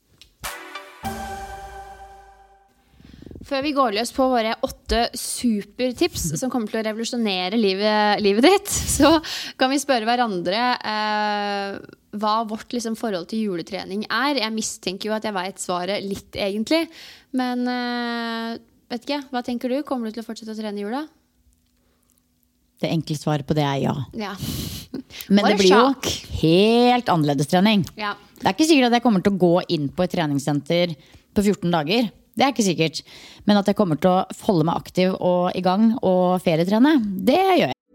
Før vi går løs på våre 8 supertips som kommer til å revolusjonere livet ditt, så kan vi spørre hverandre hva vårt liksom, forhold til juletrening Jeg mistenker jo at jeg vet svaret litt egentlig, men vet ikke, hva tenker du? Kommer du til å fortsette å trene i jula? Det enkle svaret på det ja. Ja. Men det blir jo helt annerledes trening. Ja. Det ikke sikkert at jeg kommer til å gå inn på et treningssenter på 14 dager. Det ikke sikkert. Men at jeg kommer til å holde meg aktiv og i gang og ferietrene, det gjør jeg.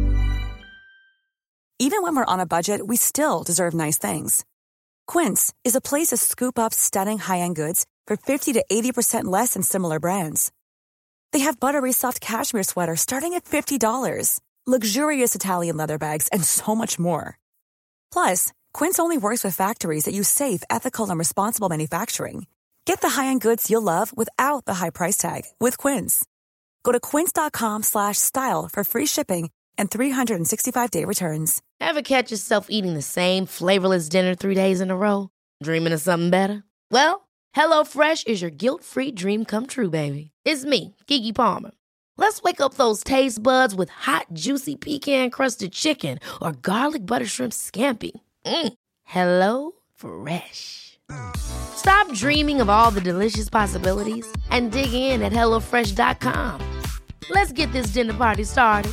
Even when we're on a budget, we still deserve nice things. Quince is a place to scoop up stunning high-end goods for 50 to 80% less than similar brands. They have buttery soft cashmere sweaters starting at $50, luxurious Italian leather bags, and so much more. Plus, Quince only works with factories that use safe, ethical, and responsible manufacturing. Get the high-end goods you'll love without the high price tag with Quince. Go to quince.com/style for free shipping and 365-day returns. Ever catch yourself eating the same flavorless dinner 3 days in a row? Dreaming of something better? Well, HelloFresh is your guilt-free dream come true, baby. It's me, Keke Palmer. Let's wake up those taste buds with hot, juicy pecan-crusted chicken or garlic butter shrimp scampi. Hello Fresh. Stop dreaming of all the delicious possibilities and dig in at HelloFresh.com. Let's get this dinner party started.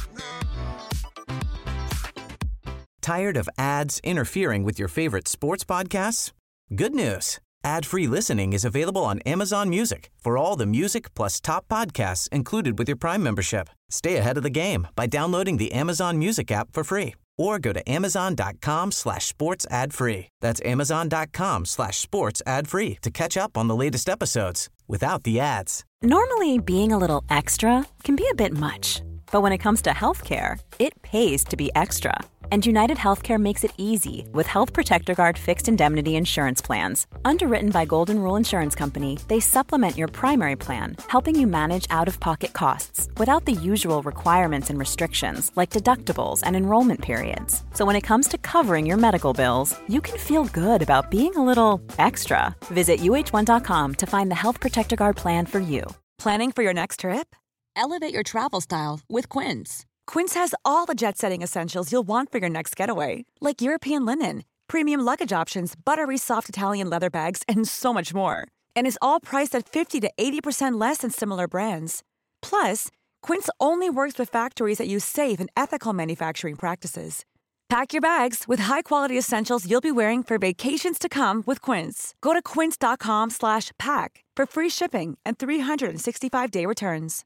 Tired of ads interfering with your favorite sports podcasts? Good news. Ad-free listening is available on Amazon Music for all the music plus top podcasts included with your Prime membership. Stay ahead of the game by downloading the Amazon Music app for free or go to amazon.com/sports ad free. That's amazon.com/sports ad free to catch up on the latest episodes without the ads. Normally, being a little extra can be a bit much, but when it comes to healthcare, it pays to be extra. And United Healthcare makes it easy with Health Protector Guard fixed indemnity insurance plans. Underwritten by Golden Rule Insurance Company, they supplement your primary plan, helping you manage out-of-pocket costs without the usual requirements and restrictions like deductibles and enrollment periods. So when it comes to covering your medical bills, you can feel good about being a little extra. Visit uh1.com to find the Health Protector Guard plan for you. Planning for your next trip? Elevate your travel style with Quince. Quince has all the jet-setting essentials you'll want for your next getaway, like European linen, premium luggage options, buttery soft Italian leather bags, and so much more. And is all priced at 50 to 80% less than similar brands. Plus, Quince only works with factories that use safe and ethical manufacturing practices. Pack your bags with high-quality essentials you'll be wearing for vacations to come with Quince. Go to quince.com/pack for free shipping and 365-day returns.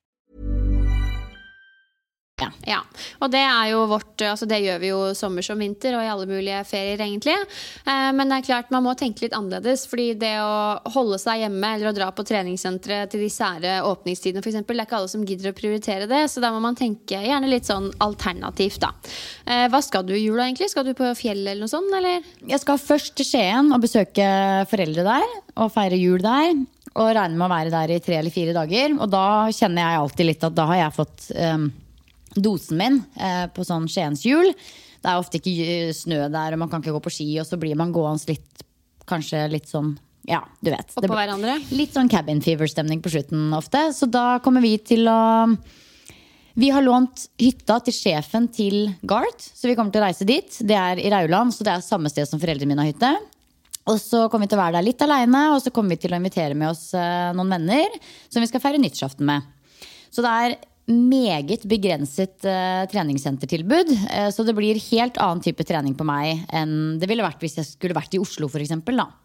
Ja, og det jo vårt, altså det gjør vi jo sommer som vinter og I alle mulige ferier egentlig. Men det klart man må tenke litt annerledes, fordi det å holde seg hjemme eller å dra på treningssentre til de sære åpningstidene for eksempel, det ikke alle som gidder å prioritere det, så da må man tenke gjerne litt sånn alternativt da. Hva skal du I jula egentlig? Skal du på fjellet eller noe sånt, eller? Jeg skal først til Skien og besøke foreldre der, og feire jul der, og regne med å være der I 3 eller 4 dager, og da kjenner jeg alltid litt at da har jeg fått... dosen min på sånn Skiens jul. Det ofte ikke snø der, og man kan ikke gå på ski, og så blir man gående litt, kanskje litt sånn, ja, du vet. Oppå hverandre? Litt sånn cabin fever-stemning på slutten ofte, så da kommer vi til å... Vi har lånt hytta til sjefen til Gart, så vi kommer til å reise dit. Det I Rauland, så det samme sted som foreldrene mine har hytte. Og så kommer vi til å være der litt alene, og så kommer vi til å invitere med oss noen venner, som vi skal feire nyttårsaften med. Så det meget begrenset treningssentertilbud, så det blir helt annen type trening på meg enn det ville vært hvis jeg skulle vært I Oslo for eksempel da.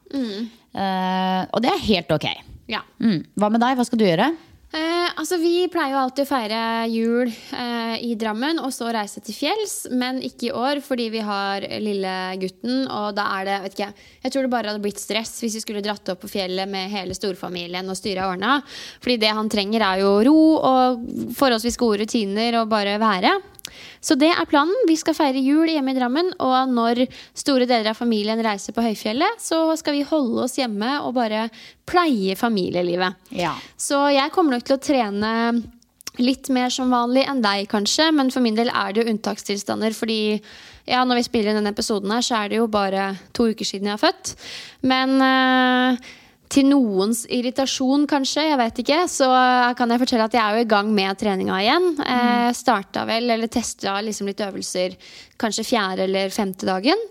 Og det helt ok. Ja. Hva med deg? Hva skal du gjøre? Altså vi pleier jo alltid å feire jul I Drammen og så reise til fjells, men ikke I år fordi vi har lille gutten, og da det, vet ikke jeg tror det bare hadde blitt stress hvis vi skulle dratt opp på fjellet med hele storfamilien og styre av årene, fordi det han trenger jo ro og forholdsvis gode rutiner og bare være. Så det planen. Vi skal feire jul hjemme I Drammen, og når store deler av familien reiser på høyfjellet, så skal vi holde oss hjemme og bare pleie familielivet. Ja. Så jeg kommer nok til å trene litt mer som vanlig enn deg kanskje, men for min del det jo unntakstilstander, fordi ja, når vi spiller denne episoden her, så det jo bare 2 uker siden jeg har født. Men... til noens irritasjon kanskje, jeg vet ikke, så kan jeg fortelle at jeg jo I gang med treninga igjen. Startet vel, eller testet liksom litt øvelser, kanskje 4. eller 5. dagen.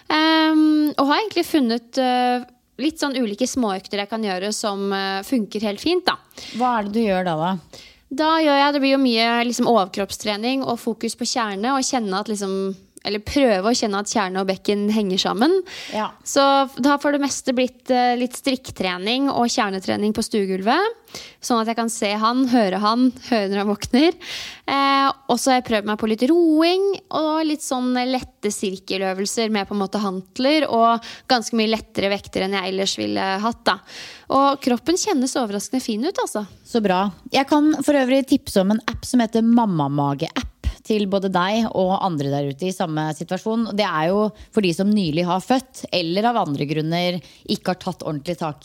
Og har egentlig funnet litt sånn ulike småøkter jeg kan gjøre som funker helt fint da. Hva det du gjør da? Da gjør jeg, det blir jo mye liksom, overkroppstrening og fokus på kjerne, og kjenne at liksom... eller prøve å kjenne at kjerne og bekken henger sammen. Ja. Så da for det meste blitt litt strikketrening og kjernetrening på stuegulvet, sånn at jeg kan se han, høre når han våkner. Og så har jeg prøvd meg på litt roing og litt sånn lette sirkeløvelser med på en måte hantler og ganske mye lettere vekter enn jeg ellers ville hatt da. Og kroppen kjennes overraskende fin ut altså. Så bra. Jeg kan for øvrig tipse om en app som heter Mammamage-app til både deg og andre der ute I samme situasjon. Det jo for de som nylig har født, eller av andre grunner ikke har tatt ordentlig tak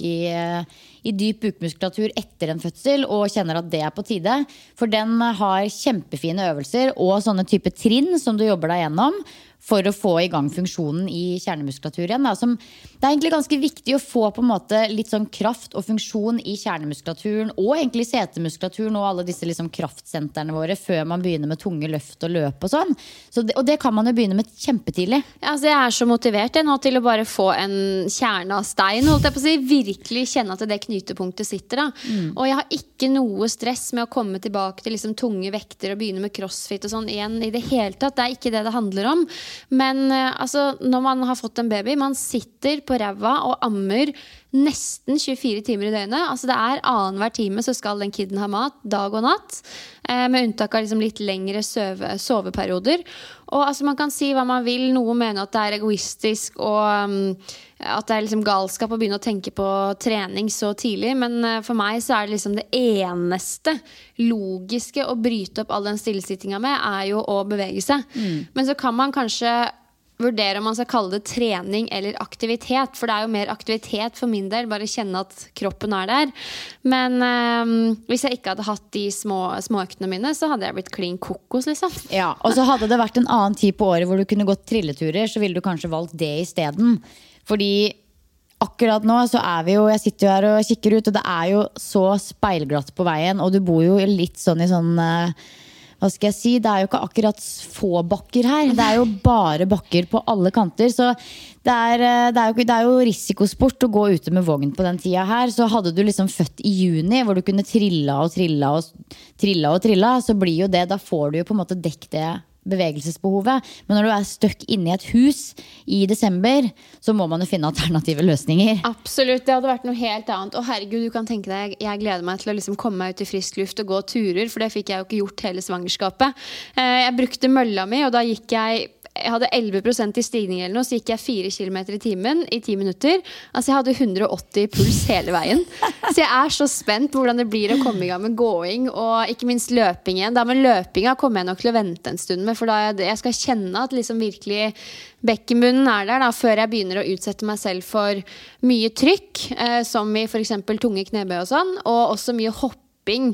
I dyp bukmuskulatur etter en fødsel, og kjenner at det på tide. For den har kjempefine øvelser, og sånne type trinn som du jobber deg gjennom, for å få I gang funksjonen I kjernemuskulatur igjen. Det egentlig ganske viktig å få på en måte litt sånn kraft og funksjon I kjernemuskulaturen, og egentlig setemuskulaturen og alle disse liksom kraftsentrene våre, før man begynner med tunge løft og løp og sånn. Og det kan man jo begynne med kjempetidlig. Ja, altså jeg så motivert nå til å bare få en kjerne av stein, holdt jeg på å si, virkelig kjenne at det knytepunktet sitter da. Og jeg har ikke noe stress med å komme tilbake til liksom tunge vekter og begynne med crossfit og sånn igjen I det hele tatt. Det ikke det det handler om. Men altså, når man har fått en baby, man sitter på ræva og ammer nesten 24 timer I døgnet. Altså det annenhver time så skal den kidden ha mat, dag og natt, med unntak av liksom litt lengre soveperioder. Og altså man kan si hva man vil, noen mener at det egoistisk og at det liksom galskap å begynne å tenke på trening så tidlig, men for meg så det liksom det eneste logiske å bryte opp all den stillesittinga med jo å bevege seg. Men så kan man kanskje vurdere om man skal kalle det trening eller aktivitet, for det jo mer aktivitet for min del, bare kjenne at kroppen der. Men hvis jeg ikke hadde hatt de småøktene mine, så hadde jeg blitt klin kokos liksom. Ja, og så hadde det vært en annen tid på året hvor du kunne gått trilleturer, så ville du kanskje valgt det I stedet. Fordi akkurat nå så vi jo, jeg sitter jo her og kikker ut, og det jo så speilglatt på veien, og du bor jo litt sånn I sånn... hva skal jeg si, det jo ikke akkurat få bakker her. Det jo bare bakker på alle kanter. Så det jo risikosport å gå ute med vogn på den tida her. Så hadde du liksom født I juni, hvor du kunne trilla og trilla og trilla og trilla, så blir jo det, da får du jo på en måte dekk det bevegelsesbehovet. Men når du stuck inne i et hus i desember, så må man jo finne alternative løsninger. Absolutt, det hadde vært noe helt annet. Og herregud, du kan tenke deg, jeg gleder meg til å liksom komme meg ut i frisk luft og gå turer, for det fikk jeg jo ikke gjort hele svangerskapet. Jeg brukte mølla mi, og da gikk jeg hadde 11% i stigning eller noe, så gikk jeg 4 kilometer i timen i 10 minutter. Altså jeg hadde 180 puls hele veien. Så jeg så spent på hvordan det blir å komme i gang med gåing, og ikke minst løping igjen. Da med løpinga kommer jeg nok til å vente en stund med, for da jeg skal kjenne at liksom virkelig bekkenbunnen der da, før jeg begynner å utsette meg selv for mye trykk, som i for eksempel tunge knebøy og sånn, og også mye hopping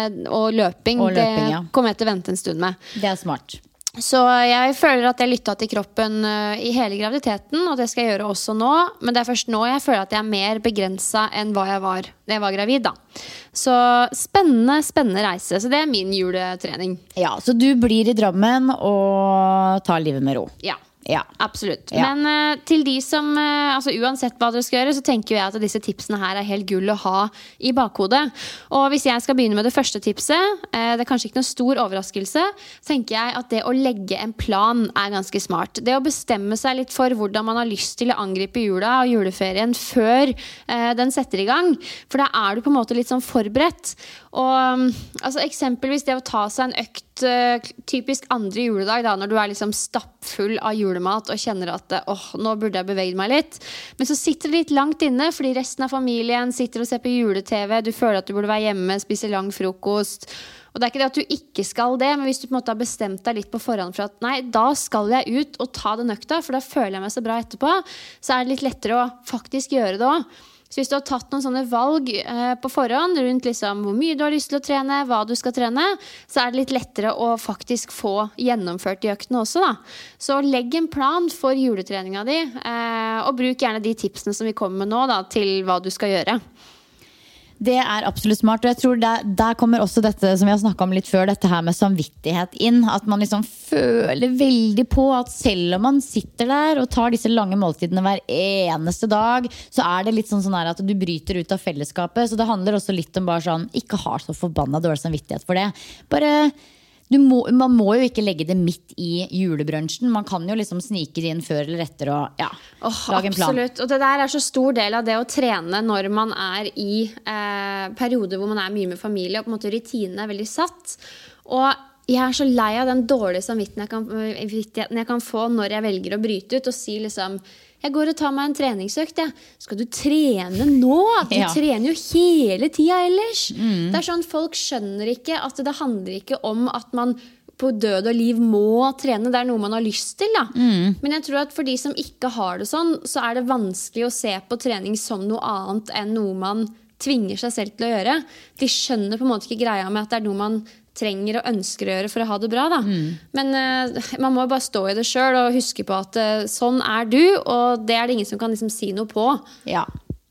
og løping. Det kommer jeg til å vente en stund med. Det smart. Så jeg føler at jeg lyttet til kroppen i hele graviditeten, og det skal jeg gjøre også nå. Men det først nå jeg føler at jeg mer begrenset enn hva jeg var da jeg var gravid da. Så spennende reise. Så det min juletrening. Ja, så du blir i Drammen og tar livet med ro. Ja, absolutt. Men til de som, altså uansett hva dere skal gjøre, så tenker jeg at disse tipsene her helt gull å ha i bakhodet. Og hvis jeg skal begynne med det første tipset, det kanskje ikke noen stor overraskelse, så tenker jeg at det å legge en plan ganske smart. Det å bestemme seg litt for hvordan man har lyst til å angripe jula og juleferien før den setter i gang. For da du på en måte litt sånn forberedt. Og altså eksempelvis det å ta seg en økt typisk andre juledag da, når du liksom stappfull av julemat og kjenner at nå burde jeg beveget meg litt, men så sitter det litt langt inne fordi resten av familien sitter og ser på jule-TV, du føler at du burde være hjemme, spise lang frokost, og det ikke det at du ikke skal det, men hvis du på en måte har bestemt deg litt på forhånd for at nei, da skal jeg ut og ta den økta, for da føler jeg meg så bra etterpå, så det litt lettere å faktisk gjøre det også. Så hvis du har tatt noen sånne valg på forhånd rundt liksom hvor mye du har lyst til å trene, hva du skal trene, så det litt lettere å faktisk få gjennomført de øktene også da. Så legg en plan for juletreninga di, og bruk gjerne de tipsene som vi kommer med nå da, til hva du skal gjøre. Det absolutt smart, og jeg tror der kommer også dette som vi har snakket om litt før, dette her med samvittighet inn, at man liksom føler veldig på at selv om man sitter der og tar disse lange måltidene hver eneste dag, så det litt sånn her at du bryter ut av fellesskapet, så det handler også litt om bare sånn, ikke ha så forbannet dårlig samvittighet for det, bare man må jo ikke legge det midt i julebransjen. Man kan jo liksom snike det inn før eller etter og lage en plan. Absolutt, og det der så stor del av det å trene når man i perioder hvor man mye med familie, og på en måte rutinene veldig satt. Og jeg så lei av den dårlige samvittigheten jeg kan få når jeg velger å bryte ut og si liksom, jeg går og tar meg en treningsøkt, Skal du trene nå? Du trener jo hele tiden ellers. Det sånn, folk skjønner ikke at det handler ikke om at man på død og liv må trene. Det noe man har lyst til da. Men jeg tror at for de som ikke har det sånn, så det vanskelig å se på trening som noe annet enn noe man tvinger seg selv til å gjøre. De skjønner på en måte ikke greia med at det noe man trenger og ønsker å gjøre for å ha det bra da. Men man må bare stå i det selv og huske på at sånn du, og det det ingen som kan liksom si noe på. Ja.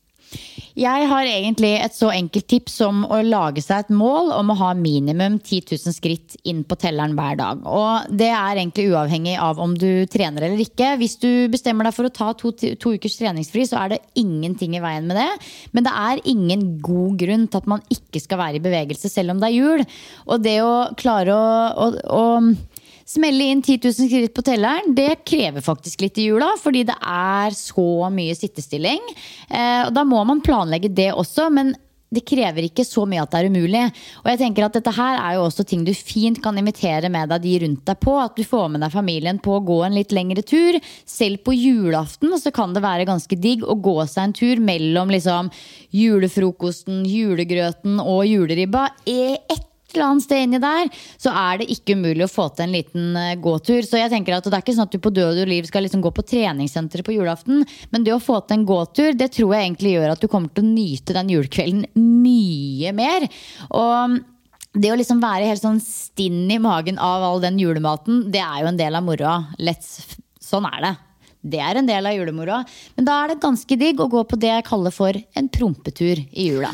Jeg har egentlig et så enkelt tips som å lage seg et mål om å ha minimum 10 000 skritt inn på telleren hver dag. Og det egentlig uavhengig av om du trener eller ikke. Hvis du bestemmer deg for å ta to ukers treningsfri, så det ingenting i veien med det. Men det ingen god grunn til at man ikke skal være i bevegelse selv om det jul. Og det å klare å smelle inn 10 000 skritt på telleren, det krever faktisk litt i jula, fordi det så mye sittestilling. Og da må man planlegge det også, men det krever ikke så mye at det umulig. Og jeg tenker at dette her jo også ting du fint kan invitere med deg de rundt deg på, at du får med deg familien på å gå en litt lengre tur. Selv på julaften så kan det være ganske digg å gå seg en tur mellom liksom julefrokosten, julegrøten og juleribba. Et eller annet sted inni der, så det ikke umulig å få til en liten gåtur. Så jeg tenker at det ikke sånn at du på død og liv skal liksom gå på treningssenteret på julaften, men det å få til en gåtur, det tror jeg egentlig gjør at du kommer til å nyte den julekvelden mye mer. Og det å liksom være helt sånn stinn i magen av all den julematen, det jo en del av moroa. Sånn det. Det en del av julemoroa. Men da det ganske digg å gå på det jeg kaller for en prompetur i jula.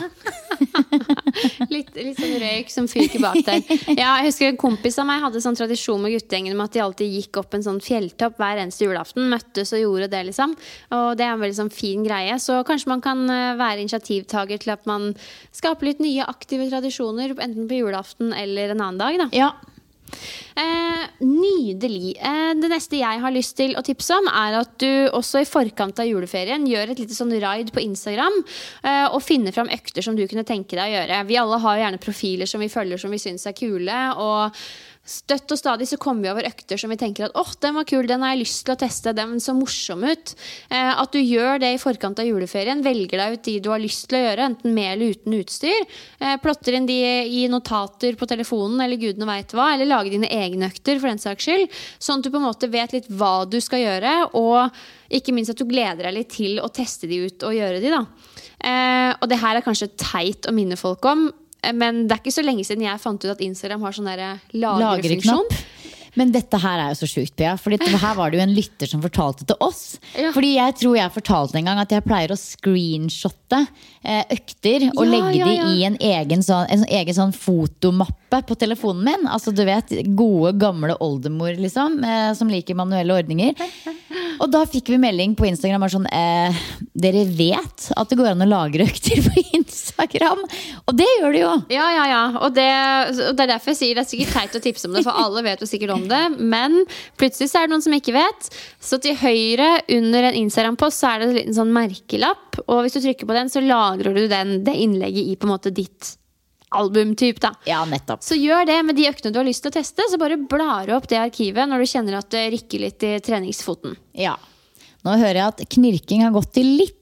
litt sånn røyk som fyker bak der. Ja, jeg husker en kompis av meg hadde sånn tradisjon med guttegjengen med at de alltid gikk opp en sånn fjelltopp hver eneste julaften, møttes og gjorde det liksom. Og det en veldig sånn fin greie. Så kanskje man kan være initiativtager til at man skaper litt nye aktive tradisjoner, enten på julaften eller en annen dag da. Ja. Nydelig. Det neste jeg har lyst til å tipse om er at du også i forkant av juleferien gjør et lite sånn raid på Instagram og finner fram økter som du kunne tenke deg å gjøre. Vi alle har gjerne profiler som vi følger som vi synes er kule, og støtt og stadig så kommer vi over økter som vi tenker at den var kul, den har jeg lyst til å teste, den så morsom ut. At du gjør det i forkant av juleferien, velger deg ut de du har lyst til å gjøre, enten med eller uten utstyr, plotter inn de i notater på telefonen, eller gudene vet hva, eller lager dine egne økter for den saks skyld, sånn at du på en måte vet litt hva du skal gjøre, og ikke minst at du gleder deg litt til å teste de ut og gjøre de da. Og det her er kanskje teit å minne folk om, men det er ikke så lenge siden jeg fant ut at Instagram har sånn der lagrefunksjon. Men dette her er jo så sjukt, Pia. For her var det jo en lytter som fortalte til oss. Ja. Fordi jeg tror jeg fortalte en gang at jeg pleier å screenshotte økter og legge de i en egen sånn fotomappe på telefonen min. Altså du vet, gode gamle oldemor liksom, som liker manuelle ordninger. Og da fikk vi melding på Instagram sånn, dere vet at det går an å lagre økter på Instagram. Og det gjør det jo. Ja. Og det er derfor jeg sier det er sikkert teit å tipse om det, for alle vet jo sikkert om det. Men plutselig så er det noen som ikke vet. Så til høyre under en Instagram-post så er det en liten sånn merkelapp. Og hvis du trykker på den så lagrer du det innlegget i på en måte ditt albumtyp da. Ja, nettopp. Så gjør det med de øktene du har lyst til å teste, så bare blar opp det arkivet når du kjenner at det rikker litt i treningsfoten. Ja. Nå hører jeg at knirking har gått til litt.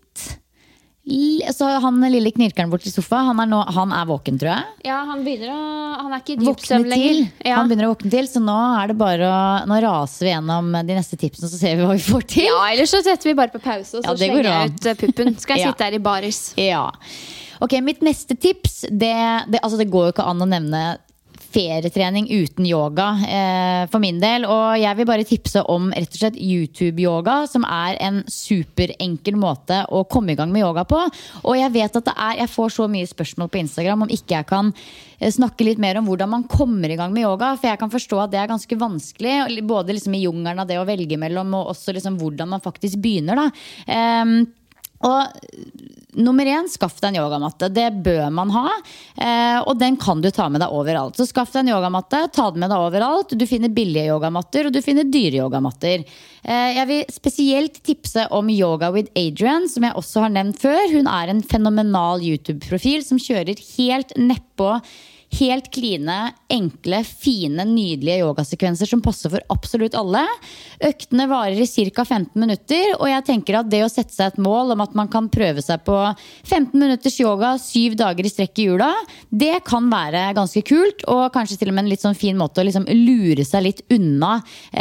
Så han lille knirkeren bort til sofa, han er våken, tror jeg. Ja, han er ikke i dyp søvn lenger. Ja. Han begynner å våkne til, så nå er det bare nå raser vi gjennom de neste tipsene, så ser vi hva vi får til. Ja, ellers så setter vi bare på pause, og så slenger jeg ut puppen. Skal jeg sitte her i baris. Ja. Ok, mitt neste tips, det går jo ikke an å nevne ferietrening uten yoga for min del, og jeg vil bare tipse om rett og slett YouTube-yoga, som er en superenkel måte å komme i gang med yoga på. Og jeg vet at jeg får så mye spørsmål på Instagram om ikke jeg kan snakke litt mer om hvordan man kommer i gang med yoga, for jeg kan forstå at det er ganske vanskelig, både liksom i jungelen av det å velge mellom, og også liksom hvordan man faktisk begynner da. Og nummer 1, skaff deg en yogamatte. Det bør man ha, og den kan du ta med deg overalt. Så skaff deg en yogamatte, ta den med deg overalt. Du finner billige yogamatter, og du finner dyre yogamatter. Jeg vil spesielt tipse om Yoga with Adriene, som jeg også har nevnt før. Hun er en fenomenal YouTube-profil som kjører helt nedpå helt kline, enkle, fine, nydelige yogasekvenser som passer for absolutt alle. Øktene varer i cirka 15 minutter, og jeg tenker at det å sette seg et mål om at man kan prøve seg på 15 minutters yoga 7 dager i strekk i jula, det kan være ganske kult, og kanskje til og med en litt sånn fin måte å liksom lure seg litt unna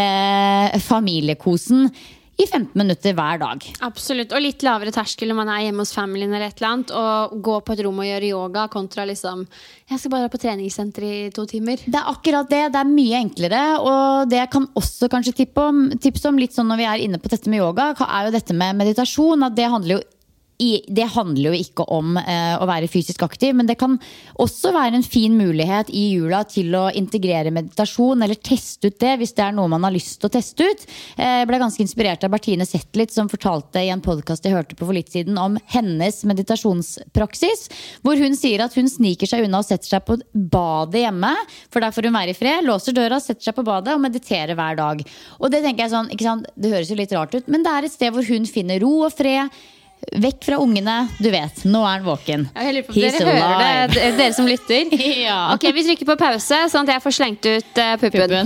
familiekosen i 15 minutter hver dag. Absolutt, og litt lavere terskel når man er hjemme hos familien eller et eller annet, og gå på et rom og gjøre yoga kontra liksom, jeg skal bare på treningssenter i 2 timer. Det er akkurat det er mye enklere, og det jeg kan også kanskje tipse om litt sånn når vi er inne på dette med yoga, er jo dette med meditasjon, at det handler jo ikke om å være fysisk aktiv, men det kan også være en fin mulighet i jula til å integrere meditasjon eller teste ut det hvis det er noe man har lyst til å teste ut. Jeg ble ganske inspirert av Bertine Zettlit, som fortalte i en podcast jeg hørte på for litt siden om hennes meditasjonspraksis, hvor hun sier at hun sniker seg unna og setter seg på badet hjemme, for der får hun være i fred, låser døra, setter seg på badet og mediterer hver dag. Og det tenker jeg sånn, ikke sant? Det høres jo litt rart ut, men det er et sted hvor hun finner ro og fred, vekk fra ungene, du vet, nå er han våken. Dere hører det, dere som lytter. Ja. Ok, vi trykker på pause, sånn at jeg får slengt ut puppen.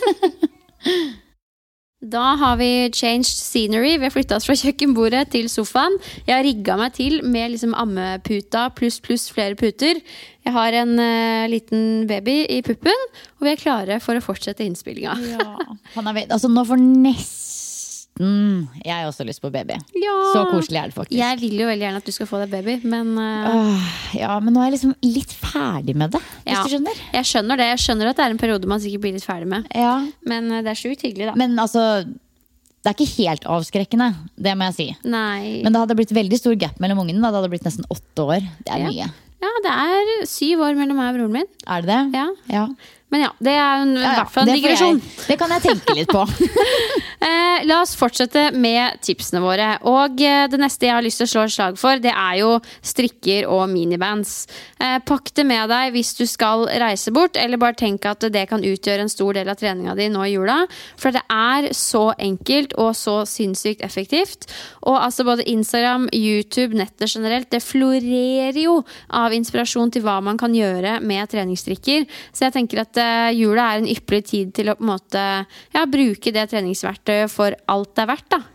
Da har vi changed scenery. Vi har flyttet oss fra kjøkkenbordet til sofaen. Jeg har rigget meg til med liksom ammeputa pluss flere puter. Jeg har en liten baby i puppen, og vi er klare for å fortsette innspillingen. Ja. Nå får jeg har også lyst på baby. Ja. Så koselig er det faktisk. Jeg vil jo veldig gjerne at du skal få deg baby, men ja, men nå er jeg liksom litt ferdig med det, hvis du skjønner. Jeg skjønner det. Jeg skjønner at det er en periode man sikkert blir litt ferdig med. Ja. Men det er sjukt hyggelig da. Men altså, det er ikke helt avskrekkende, det må jeg si. Nei. Men det hadde blitt veldig stor gap mellom ungene da. Det hadde blitt nesten 8 år. Det er mye. Ja, det er 7 år mellom meg og broren min. Er det det? Ja. Men ja, det I hvert fall en digresjon. Det kan jeg tenke litt på. La oss fortsette med tipsene våre. Og det neste jeg har lyst til å slå et slag for, det jo strikker og minibands. Pakk det med deg hvis du skal reise bort, eller bare tenk at det kan utgjøre en stor del av treninga di nå I jula. For det så enkelt og så sinnssykt effektivt. Og altså både Instagram, YouTube, nettet generelt, det florerer jo av inspirasjon til hva man kan gjøre med treningsstrikker. Så jeg tenker at jula en ypperlig tid til å på en måte bruke det treningsverktøyet for alt det verdt da.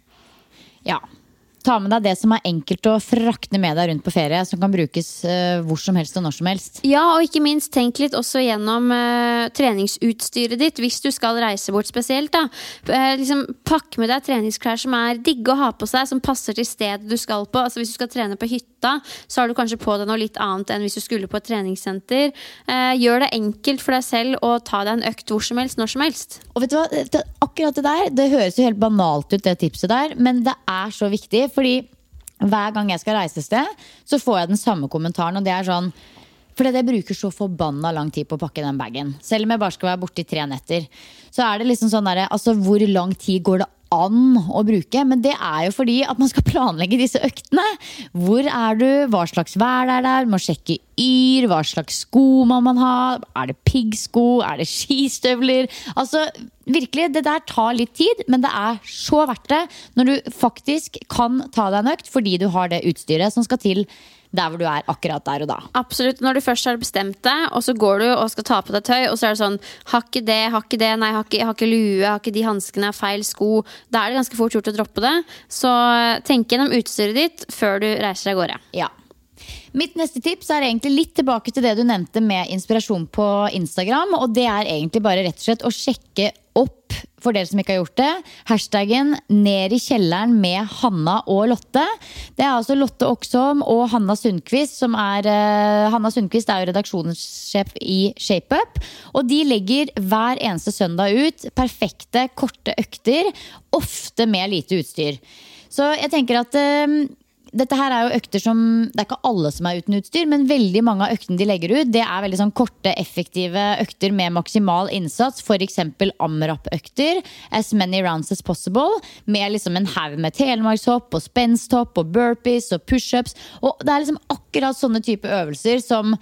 Ja, ta med deg det som enkelt å frakte med deg rundt på ferie, som kan brukes hvor som helst og når som helst. Ja, og ikke minst tenk litt også gjennom treningsutstyret ditt, hvis du skal reise bort spesielt da. Liksom, pakk med deg treningsklær som digge å ha på seg, som passer til stedet du skal på. Altså hvis du skal trene på hytta, så har du kanskje på deg noe litt annet enn hvis du skulle på et treningssenter. Gjør det enkelt for deg selv å ta deg en økt hvor som helst, når som helst. Og vet du hva, akkurat det der, det høres jo helt banalt ut det tipset der, men det så viktig, fordi hver gang jeg skal reise sted, så får jeg den samme kommentaren, og det sånn, fordi jeg bruker så forbanna lang tid på å pakke den bagen. Selv om jeg bare skal være borte I 3 netter, så det liksom sånn der, altså hvor lang tid går det an å bruke, men det jo fordi at man skal planlegge disse øktene. Hvor du? Hva slags vær det der? Må sjekke yr, hva slags sko må man ha? Det piggsko? Det skistøvler? Altså, virkelig, det der tar litt tid, men det så verdt det når du faktisk kan ta deg en økt, fordi du har det utstyret som skal til der hvor du akkurat der og da. Absolutt, når du først har bestemt det, og så går du og skal ta på deg tøy, og så det sånn, har ikke det, nei, jeg har ikke lue, jeg har ikke de hanskene, feil sko. Da det ganske fort gjort å droppe det. Så tenk gjennom utstyret ditt før du reiser deg av gårde. Ja. Mitt neste tips egentlig litt tilbake til det du nevnte med inspirasjon på Instagram, og det egentlig bare rett og slett å sjekke opp, for dere som ikke har gjort det, hashtaggen ned I kjelleren med Hanna og Lotte. Det altså Lotte Oxholm og Hanna Sundqvist, som Hanna Sundqvist jo redaksjonssjef I ShapeUp, og de legger hver eneste søndag ut perfekte, korte økter, ofte med lite utstyr. Så jeg tenker at dette her jo økter som, det ikke alle som uten utstyr, men veldig mange av øktene de legger ut, det veldig sånn korte, effektive økter med maksimal innsats, for eksempel AMRAP-økter, as many rounds as possible, med liksom en haug med telemarkshopp, og spensthopp, og burpees, og push-ups, og det liksom akkurat sånne type øvelser som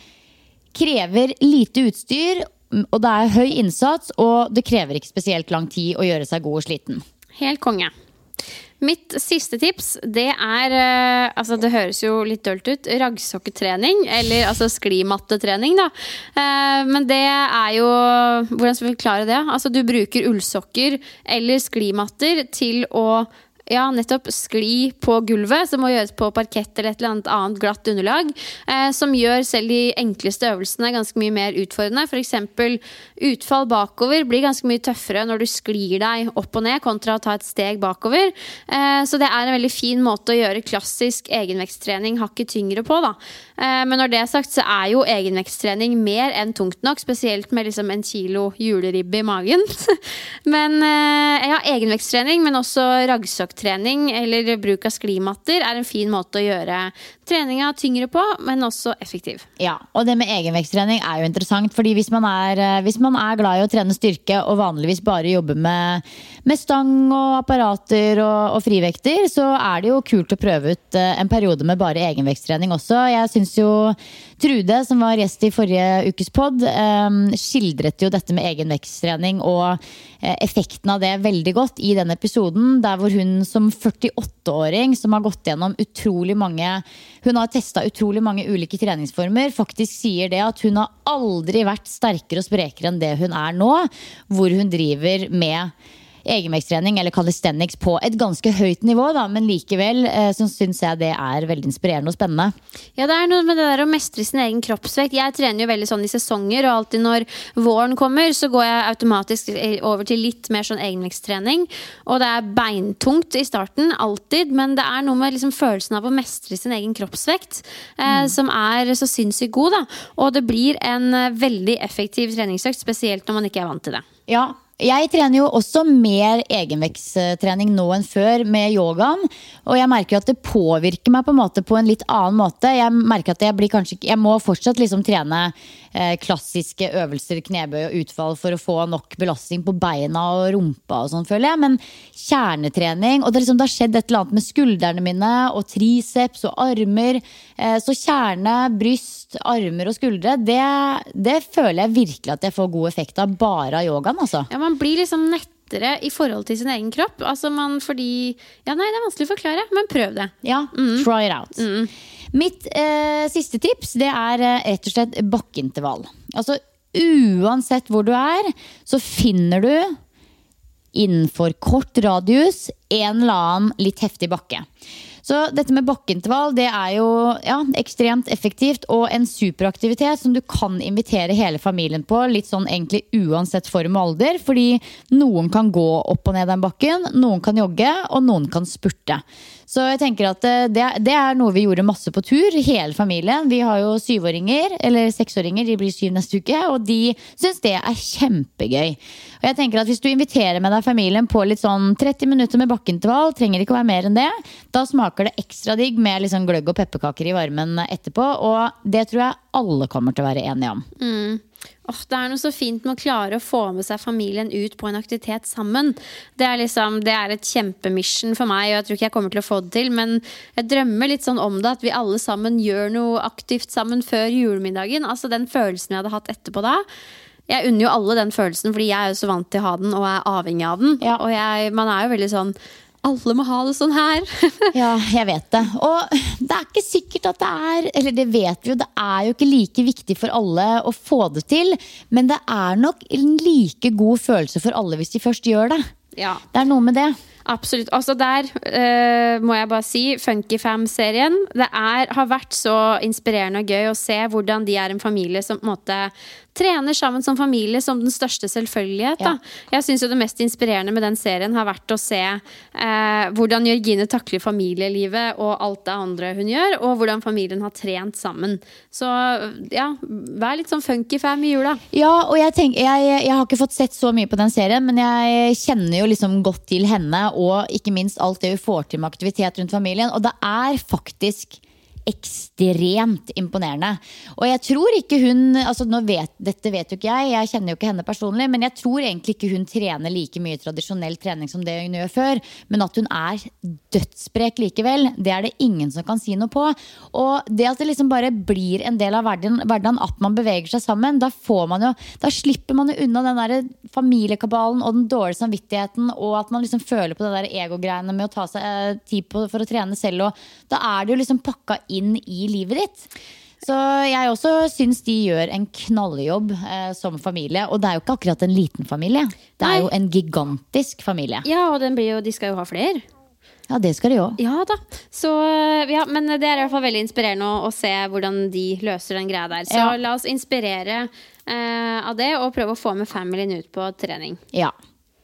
krever lite utstyr, og det høy innsats, og det krever ikke spesielt lang tid å gjøre seg god og sliten. Helt konge. Mitt siste tips, det altså det høres jo litt dølt ut, raggsokketrening, eller altså sklimattetrening da. Men det jo, hvordan skal vi forklare det? Altså du bruker ullsokker eller sklimatter til å nettopp skli på gulvet, som må gjøres på parkett eller et eller annet glatt underlag, som gjør selv de enkleste øvelsene ganske mye mer utfordrende. For eksempel utfall bakover blir ganske mye tøffere når du sklir deg opp og ned, kontra å ta et steg bakover. Så det en veldig fin måte å gjøre klassisk egenvektstrening hakket tyngre på da. Men når det sagt, så jo egenvektstrening mer enn tungt nok, spesielt med liksom 1 kilo juleribbe I magen. Men egenvektstrening, men også raggsokketrening eller bruk av sklimatter en fin måte å gjøre treninga tyngre på, men også effektiv. Ja, og det med egenvektstrening jo interessant, fordi hvis man glad I å trene styrke og vanligvis bare jobber med stang og apparater og frivekter, så det jo kult å prøve ut en periode med bare egenvektstrening også. Jeg synes jo Trude, som var gjest I forrige ukes podd, skildret jo dette med egenvektstrening og effekten av det veldig godt I denne episoden, der hvor hun som 48-åring som har gått gjennom hun har testet utrolig mange ulike treningsformer, faktisk sier det at hun har aldri vært sterkere og sprekere enn det hun nå, hvor hun driver med egenvektstrening eller calisthenics på et ganske høyt nivå da, men likevel så synes jeg det veldig inspirerende og spennende. Ja, det noe med det der å mestre sin egen kroppsvekt. Jeg trener jo veldig sånn I sesonger, og alltid når våren kommer så går jeg automatisk over til litt mer sånn egenvektstrening, og det beintungt I starten, alltid, men det noe med liksom følelsen av å mestre sin egen kroppsvekt som så sinnssykt god da, og det blir en veldig effektiv treningsøkt, spesielt når man ikke vant til det. Ja, Jeg trener jo også mer egenvektstrening nå enn før med yogaen, og jeg merker at det påvirker meg på en litt annen måte. Jeg merker at jeg må fortsatt liksom trene klassiske øvelser, knebøy og utfall for å få nok belastning på beina og rumpa og sånn, føler jeg. Men kjernetrening, og det har skjedd et eller annet med skuldrene mine og triceps og armer. Så kjerne, bryst, armer og skuldre, det føler jeg virkelig at jeg får god effekt av bare av yogaen, altså. Ja, man blir liksom nettere i forhold til sin egen kropp. Altså fordi det er vanskelig å forklare, men prøv det. Ja, try it out. Mitt siste tips, det er rett og slett bakkeintervall. Altså uansett hvor du er, så finner du innenfor kort radius en eller annen litt heftig bakke. Så dette med bakkeintervall, det er jo ekstremt effektivt og en superaktivitet som du kan invitere hele familien på, litt sånn egentlig uansett form og alder, fordi noen kan gå opp og ned den bakken, noen kan jogge, og noen kan spurte. Så jeg tenker at det er noe vi gjorde masse på tur, hele familien. Vi har jo 7-åringer, eller 6-åringer, de blir 7 neste uke, og de synes det er kjempegøy. Og jeg tenker at hvis du inviterer med deg familien på litt sånn 30 minutter med bakkeintervall, trenger ikke å være mer enn det, da smaker det ekstra digg med liksom gløgg og pepperkaker i varmen etterpå, og det tror jeg alle kommer til å være enige om. Det er noe så fint med å klare å få med seg familien ut på en aktivitet sammen. Det er et kjempemission for meg, og jeg tror ikke jeg kommer til å få det til, men jeg drømmer litt sånn om det, at vi alle sammen gjør noe aktivt sammen før julemiddagen. Altså den følelsen jeg hadde hatt etterpå da. Jeg unner jo alle den følelsen, fordi jeg er jo så vant til å ha den, og er avhengig av den. Ja. Og man er jo veldig sånn, alle må ha det sånn her. Ja, jeg vet det. Og det er ikke sikkert at det er, eller det vet vi jo, det er jo ikke like viktig for alle å få det til, men det er nok en like god følelse for alle hvis de først gjør det. Ja. Det er noe med det. Absolutt. Altså der må jeg bare si Funky Fam-serien, det har vært så inspirerende og gøy å se hvordan de er en familie som på en måte trener sammen som familie som den største selvfølgelighet. Da. Jeg synes jo det mest inspirerende med den serien har vært å se hvordan Jørgine takler familielivet og alt det andre hun gjør, og hvordan familien har trent sammen. Så vær litt sånn Funky Fam i jula. Ja, og jeg har ikke fått sett så mye på den serien, men jeg kjenner jo liksom godt til henne, og ikke minst alt det vi får til med aktivitet rundt familien, og det er faktisk ekstremt imponerende. Og jeg tror ikke hun, altså dette vet jo ikke jeg kjenner jo ikke henne personlig, men jeg tror egentlig ikke hun trener like mye tradisjonell trening som det hun gjør før, men at hun er dødssprek likevel, det er det ingen som kan si noe på. Og det at det liksom bare blir en del av hverdagen at man beveger seg sammen, da slipper man jo unna den der familiekabalen og den dårlige samvittigheten, og at man liksom føler på det der ego-greiene med å ta seg tid for å trene selv, og da er det jo liksom pakka inn i livet ditt. Så jeg også synes de gjør en knalljobb som familie, og det er jo ikke akkurat en liten familie. Det er jo en gigantisk familie. Ja, og de skal jo ha flere. Ja, det skal de jo. Ja da. Så, men det er i hvert fall veldig inspirerende å se hvordan de løser den greia der. Så la oss inspirere av det, og prøve å få med familien ut på trening. Ja.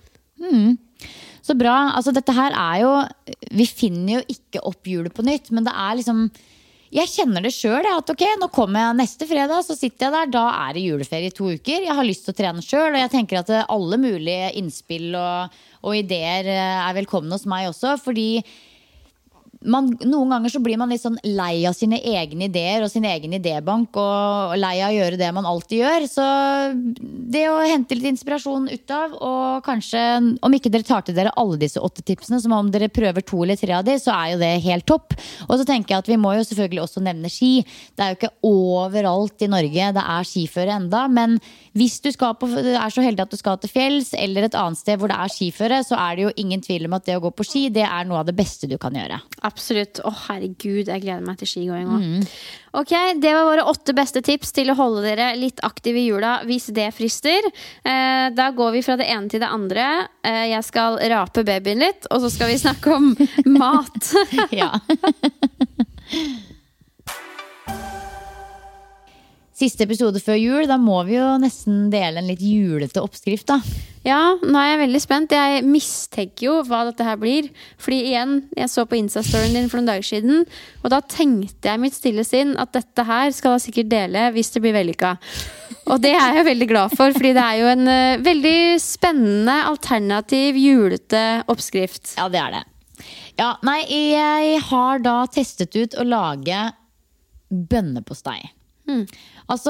Så bra. Altså dette her er jo, vi finner jo ikke opp hjulet på nytt, men det er liksom, jeg kjenner det selv, at ok, nå kommer jeg neste fredag, så sitter jeg der, da er det juleferie i 2 uker, jeg har lyst til å trene selv, og jeg tenker at alle mulige innspill og ideer er velkomne hos meg også, fordi noen ganger så blir man litt sånn lei av sine egne ideer og sin egen idébank, og lei av å gjøre det man alltid gjør. Så det å hente litt inspirasjon ut av, og kanskje, om ikke dere tar til dere alle disse 8 tipsene, som om dere prøver 2 eller 3 av de, så er jo det helt topp. Og så tenker jeg at vi må jo selvfølgelig også nevne ski. Det er jo ikke overalt i Norge det er skiføre enda, men hvis du er så heldig at du skal til fjells eller et annet sted hvor det er skiføre, så er det jo ingen tvil om at det å gå på ski, det er noe av det beste du kan gjøre. Absolutt. herregud, jeg gleder meg til skigåing også. Ok, det var våre 8 beste tips til å holde dere litt aktive i jula hvis det frister. Da går vi fra det ene til det andre. Jeg skal rape babyen litt, og så skal vi snakke om mat. Ja. siste episode før jul, da må vi jo nesten dele en litt julete oppskrift da. Ja, nå er jeg veldig spent. Jeg mistenker jo hva dette her blir. Fordi igjen, jeg så på Insta-storyen din for noen dager siden, og da tenkte jeg mitt stille sinn at dette her skal jeg sikkert dele hvis det blir vellykket. Og det er jeg veldig glad for, fordi det er jo en veldig spennende, alternativ, julete oppskrift. Ja, det er det. Ja, nei, jeg har da testet ut å lage bønnepostei. Altså,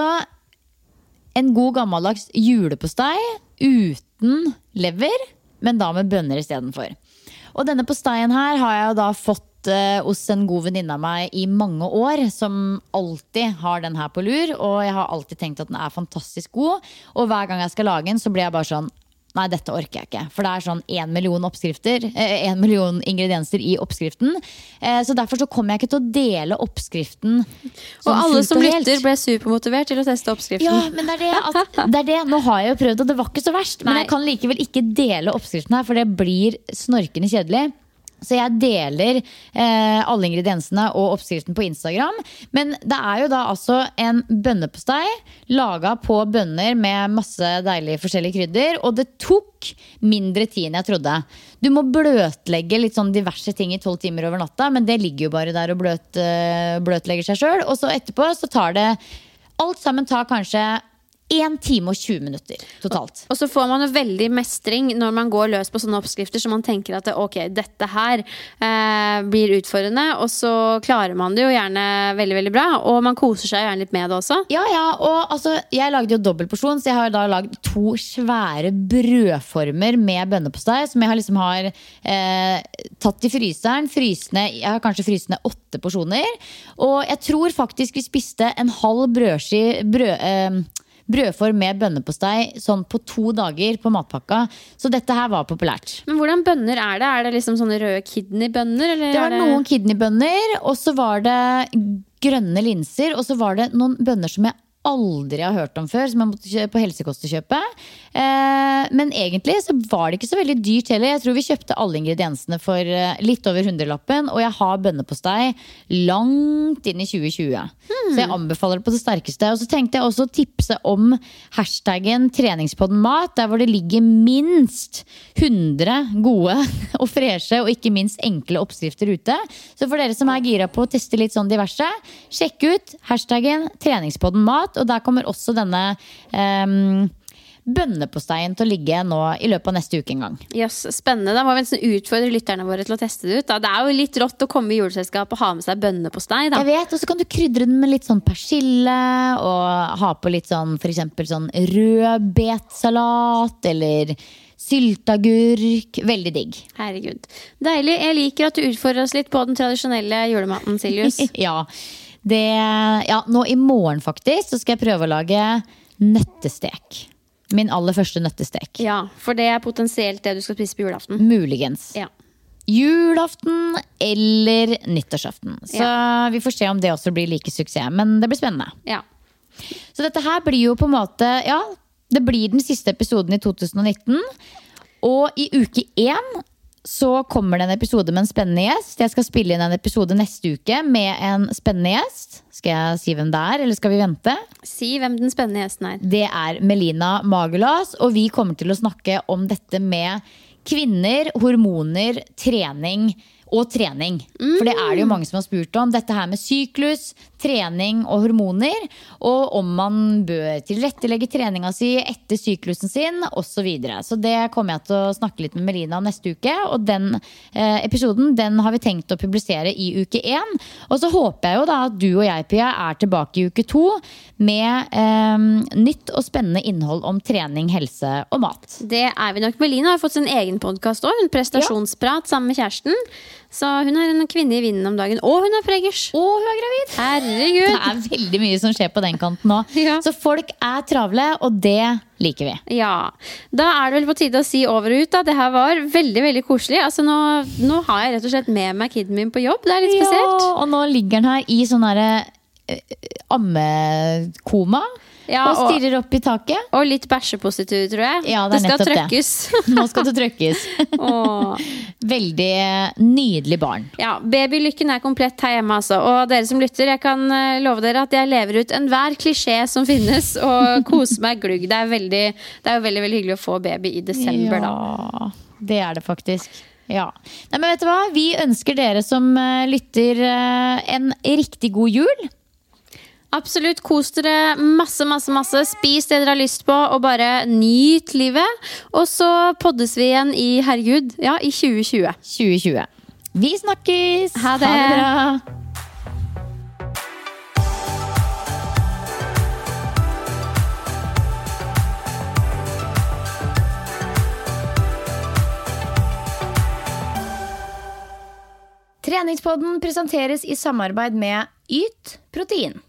en god gammeldags julepostei uten lever, men da med bønner i stedet for. Og denne posteien her har jeg jo da fått hos en god venninne av meg i mange år, som alltid har den her på lur, og jeg har alltid tenkt at den er fantastisk god, og hver gang jeg skal lage den så blir jeg bare sånn, nei, dette orker jeg ikke. For det er sånn 1 million oppskrifter, 1 million ingredienser i oppskriften. Så derfor så kommer jeg ikke til å dele oppskriften og alle som lytter ble supermotivert til å teste oppskriften. Ja, men det er det. Nå har jeg jo prøvd, og det var ikke så verst. Men jeg kan likevel ikke dele oppskriften her, for det blir snorkende kjedelig. Så jeg deler alle ingrediensene og oppskriften på Instagram. Men det er jo da altså en bønnepostei laget på bønner med masse deilige forskjellige krydder. Og det tok mindre tid enn jeg trodde. Du må bløtlegge litt sånn diverse ting i 12 timer over natta, men det ligger jo bare der og bløtlegger seg selv. Og så etterpå så tar det, alt sammen tar kanskje 1 time og 20 minutter totalt. Og så får man jo veldig mestring når man går løs på sånne oppskrifter, så man tenker at ok, dette her blir utfordrende, og så klarer man det jo gjerne veldig, veldig bra, og man koser seg gjerne litt med det også. Ja, og altså, jeg lagde jo dobbeltporsjon, så jeg har da lagd 2 svære brødformer med bønnepostei, som jeg liksom har tatt i fryseren, jeg har kanskje frysende 8 porsjoner, og jeg tror faktisk vi spiste en halv brødform med bønnepostei sånn på 2 dager på matpakka. Så dette her var populært. Men hvordan bønner er det? Er det liksom sånne røde kidneybønner? Eller det var noen kidneybønner, og så var det grønne linser, og så var det noen bønner som jeg aldri har hørt om før, som jeg måtte på helsekost å kjøpe. Men egentlig så var det ikke så veldig dyrt heller. Jeg tror vi kjøpte alle ingrediensene for litt over 100-lappen, og jeg har bønnepostei langt inn i 2020. Så jeg anbefaler det på det sterkeste. Og så tenkte jeg også å tipse om hashtaggen treningspodden mat, der hvor det ligger minst 100 gode og freshe, og ikke minst enkle oppskrifter ute. Så for dere som er gira på å teste litt sånn diverse, sjekk ut hashtaggen treningspodden mat, og der kommer også denne bønneposteien til å ligge nå i løpet av neste uke en gang. Yes, spennende. Da må vi nesten utfordre lytterne våre til å teste det ut. Da. Det er jo litt rått å komme i juleselskap og ha med seg bønnepostei. Da. Jeg vet, og så kan du krydre den med litt sånn persille, og ha på litt sånn, for eksempel sånn rødbetsalat, eller syltagurk. Veldig digg. Herregud. Deilig. Jeg liker at du utfordrer oss litt på den tradisjonelle julematen, Siljus. Ja, nå i morgen faktisk så skal jeg prøve å lage nøttestek. Min aller første nøttestek. Ja, for det er potensielt det du skal spise på julaften. Muligens. Ja. Julaften eller nyttårsaften. Så vi får se om det også blir like suksess. Men det blir spennende. Ja. Så dette her blir jo på en måte, det blir den siste episoden i 2019. Og i uke 1 så kommer det en episode med en spennende gjest. Jeg skal spille inn en episode neste uke med en spennende gjest. Skal jeg si hvem det er, eller skal vi vente? Si hvem den spennende gjesten er. Det er Melina Magelas, og vi kommer til å snakke om dette med kvinner, hormoner, trening og trening. For det er det jo mange som har spurt om. Dette her med syklus, trening og hormoner, og om man bør tilrettelegge treninga si etter syklusen sin, og så videre. Så det kommer jeg til å snakke litt med Melina neste uke, og den episoden, den har vi tenkt å publisere i uke 1. Og så håper jeg jo da at du og jeg, Pia, er tilbake i uke 2 med nytt og spennende innhold om trening, helse og mat. Det er vi nok. Melina har fått sin egen podcast også, en prestasjonsprat sammen med kjæresten. Så hun er en kvinne i vinden om dagen. Og hun er preggers. Og hun er gravid. Herregud. Det er veldig mye som skjer på den kanten nå. Ja. Så folk er travle, og det liker vi. Ja, da er det vel på tide å si over og ut da. Det her var veldig, veldig koselig. Altså nå har jeg rett og slett med meg kiden min på jobb. Det er litt spesielt. Ja, og nå ligger den her i sånn her ammekoma. Ja, og stirrer opp i taket. Og litt bæsjepositiv, tror jeg. Ja, det skal trøkkes. Nå skal det trøkkes. Veldig nydelig barn. Ja, babylykken er komplett her hjemme, altså. Og dere som lytter, jeg kan love dere at jeg lever ut enhver klisjé som finnes, og koser meg glugg. Det er jo veldig, veldig hyggelig å få baby i desember, da. Ja, det er det faktisk. Ja. Nei, men vet du hva? Vi ønsker dere som lytter en riktig god jul. Absolutt, kos dere masse. Spis det dere har lyst på, og bare nyt livet. Og så poddes vi igjen i 2020. Vi snakkes! Ha det bra! Treningspodden presenteres i samarbeid med Yt Protein.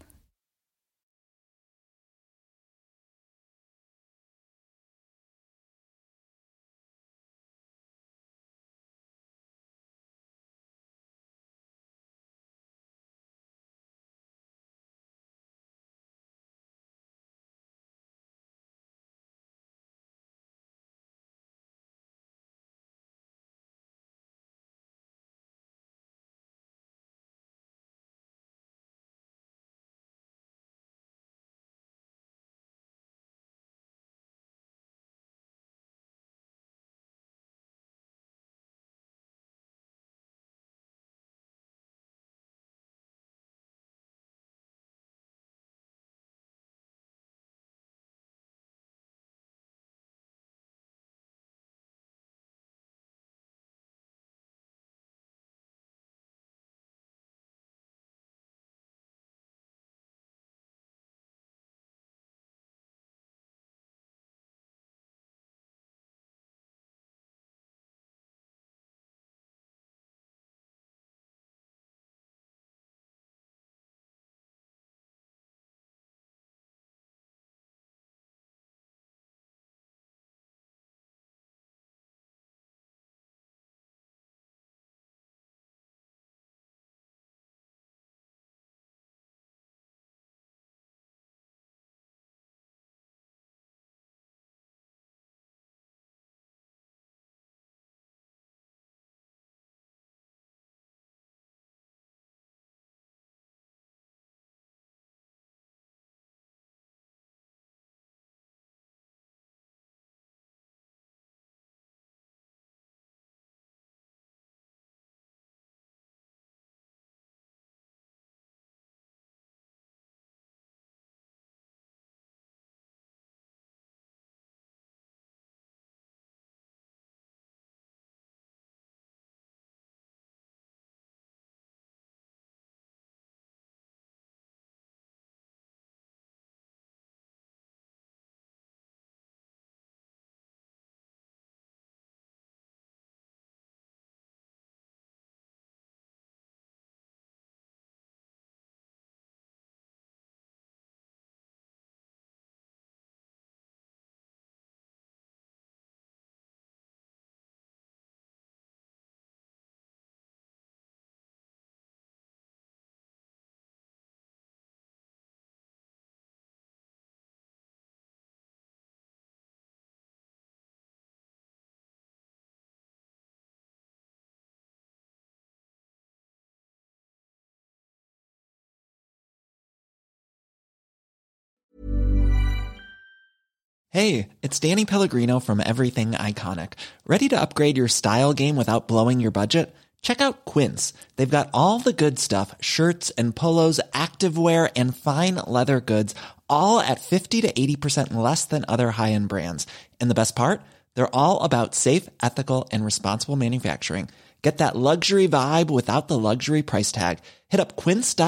Hey, it's Danny Pellegrino from Everything Iconic. Ready to upgrade your style game without blowing your budget? Check out Quince. They've got all the good stuff, shirts and polos, activewear, and fine leather goods, all at 50 to 80% less than other high-end brands. And the best part? They're all about safe, ethical, and responsible manufacturing. Get that luxury vibe without the luxury price tag. Hit up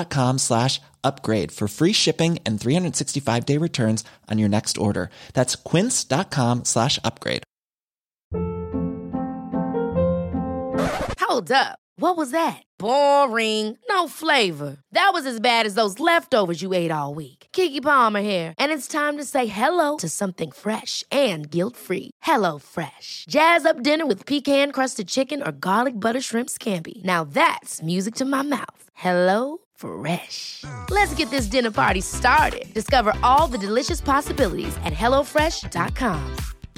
quince.com/upgrade for free shipping and 365-day returns on your next order. That's quince.com/upgrade. Hold up. What was that? Boring. No flavor. That was as bad as those leftovers you ate all week. Keke Palmer here. And it's time to say hello to something fresh and guilt-free. Hello Fresh. Jazz up dinner with pecan-crusted chicken or garlic butter shrimp scampi. Now that's music to my mouth. Hello Fresh. Let's get this dinner party started. Discover all the delicious possibilities at hellofresh.com.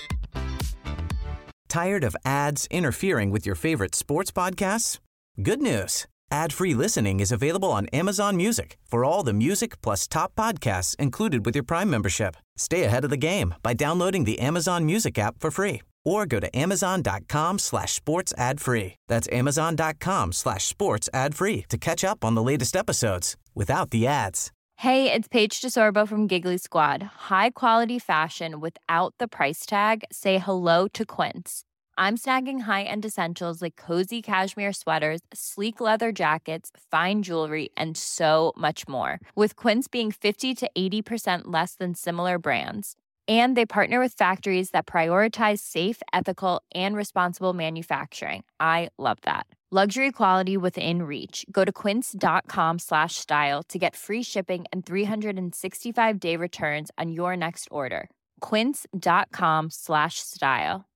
Tired of ads interfering with your favorite sports podcasts? Good news. Ad-free listening is available on Amazon Music for all the music plus top podcasts included with your Prime membership. Stay ahead of the game by downloading the Amazon Music app for free or go to amazon.com/sports ad free. That's amazon.com/sports ad free to catch up on the latest episodes without the ads. Hey, it's Paige DeSorbo from Giggly Squad. High quality fashion without the price tag. Say hello to Quince. I'm snagging high-end essentials like cozy cashmere sweaters, sleek leather jackets, fine jewelry, and so much more. With Quince being 50 to 80% less than similar brands. And they partner with factories that prioritize safe, ethical, and responsible manufacturing. I love that. Luxury quality within reach. Go to quince.com/style to get free shipping and 365-day returns on your next order. Quince.com/style.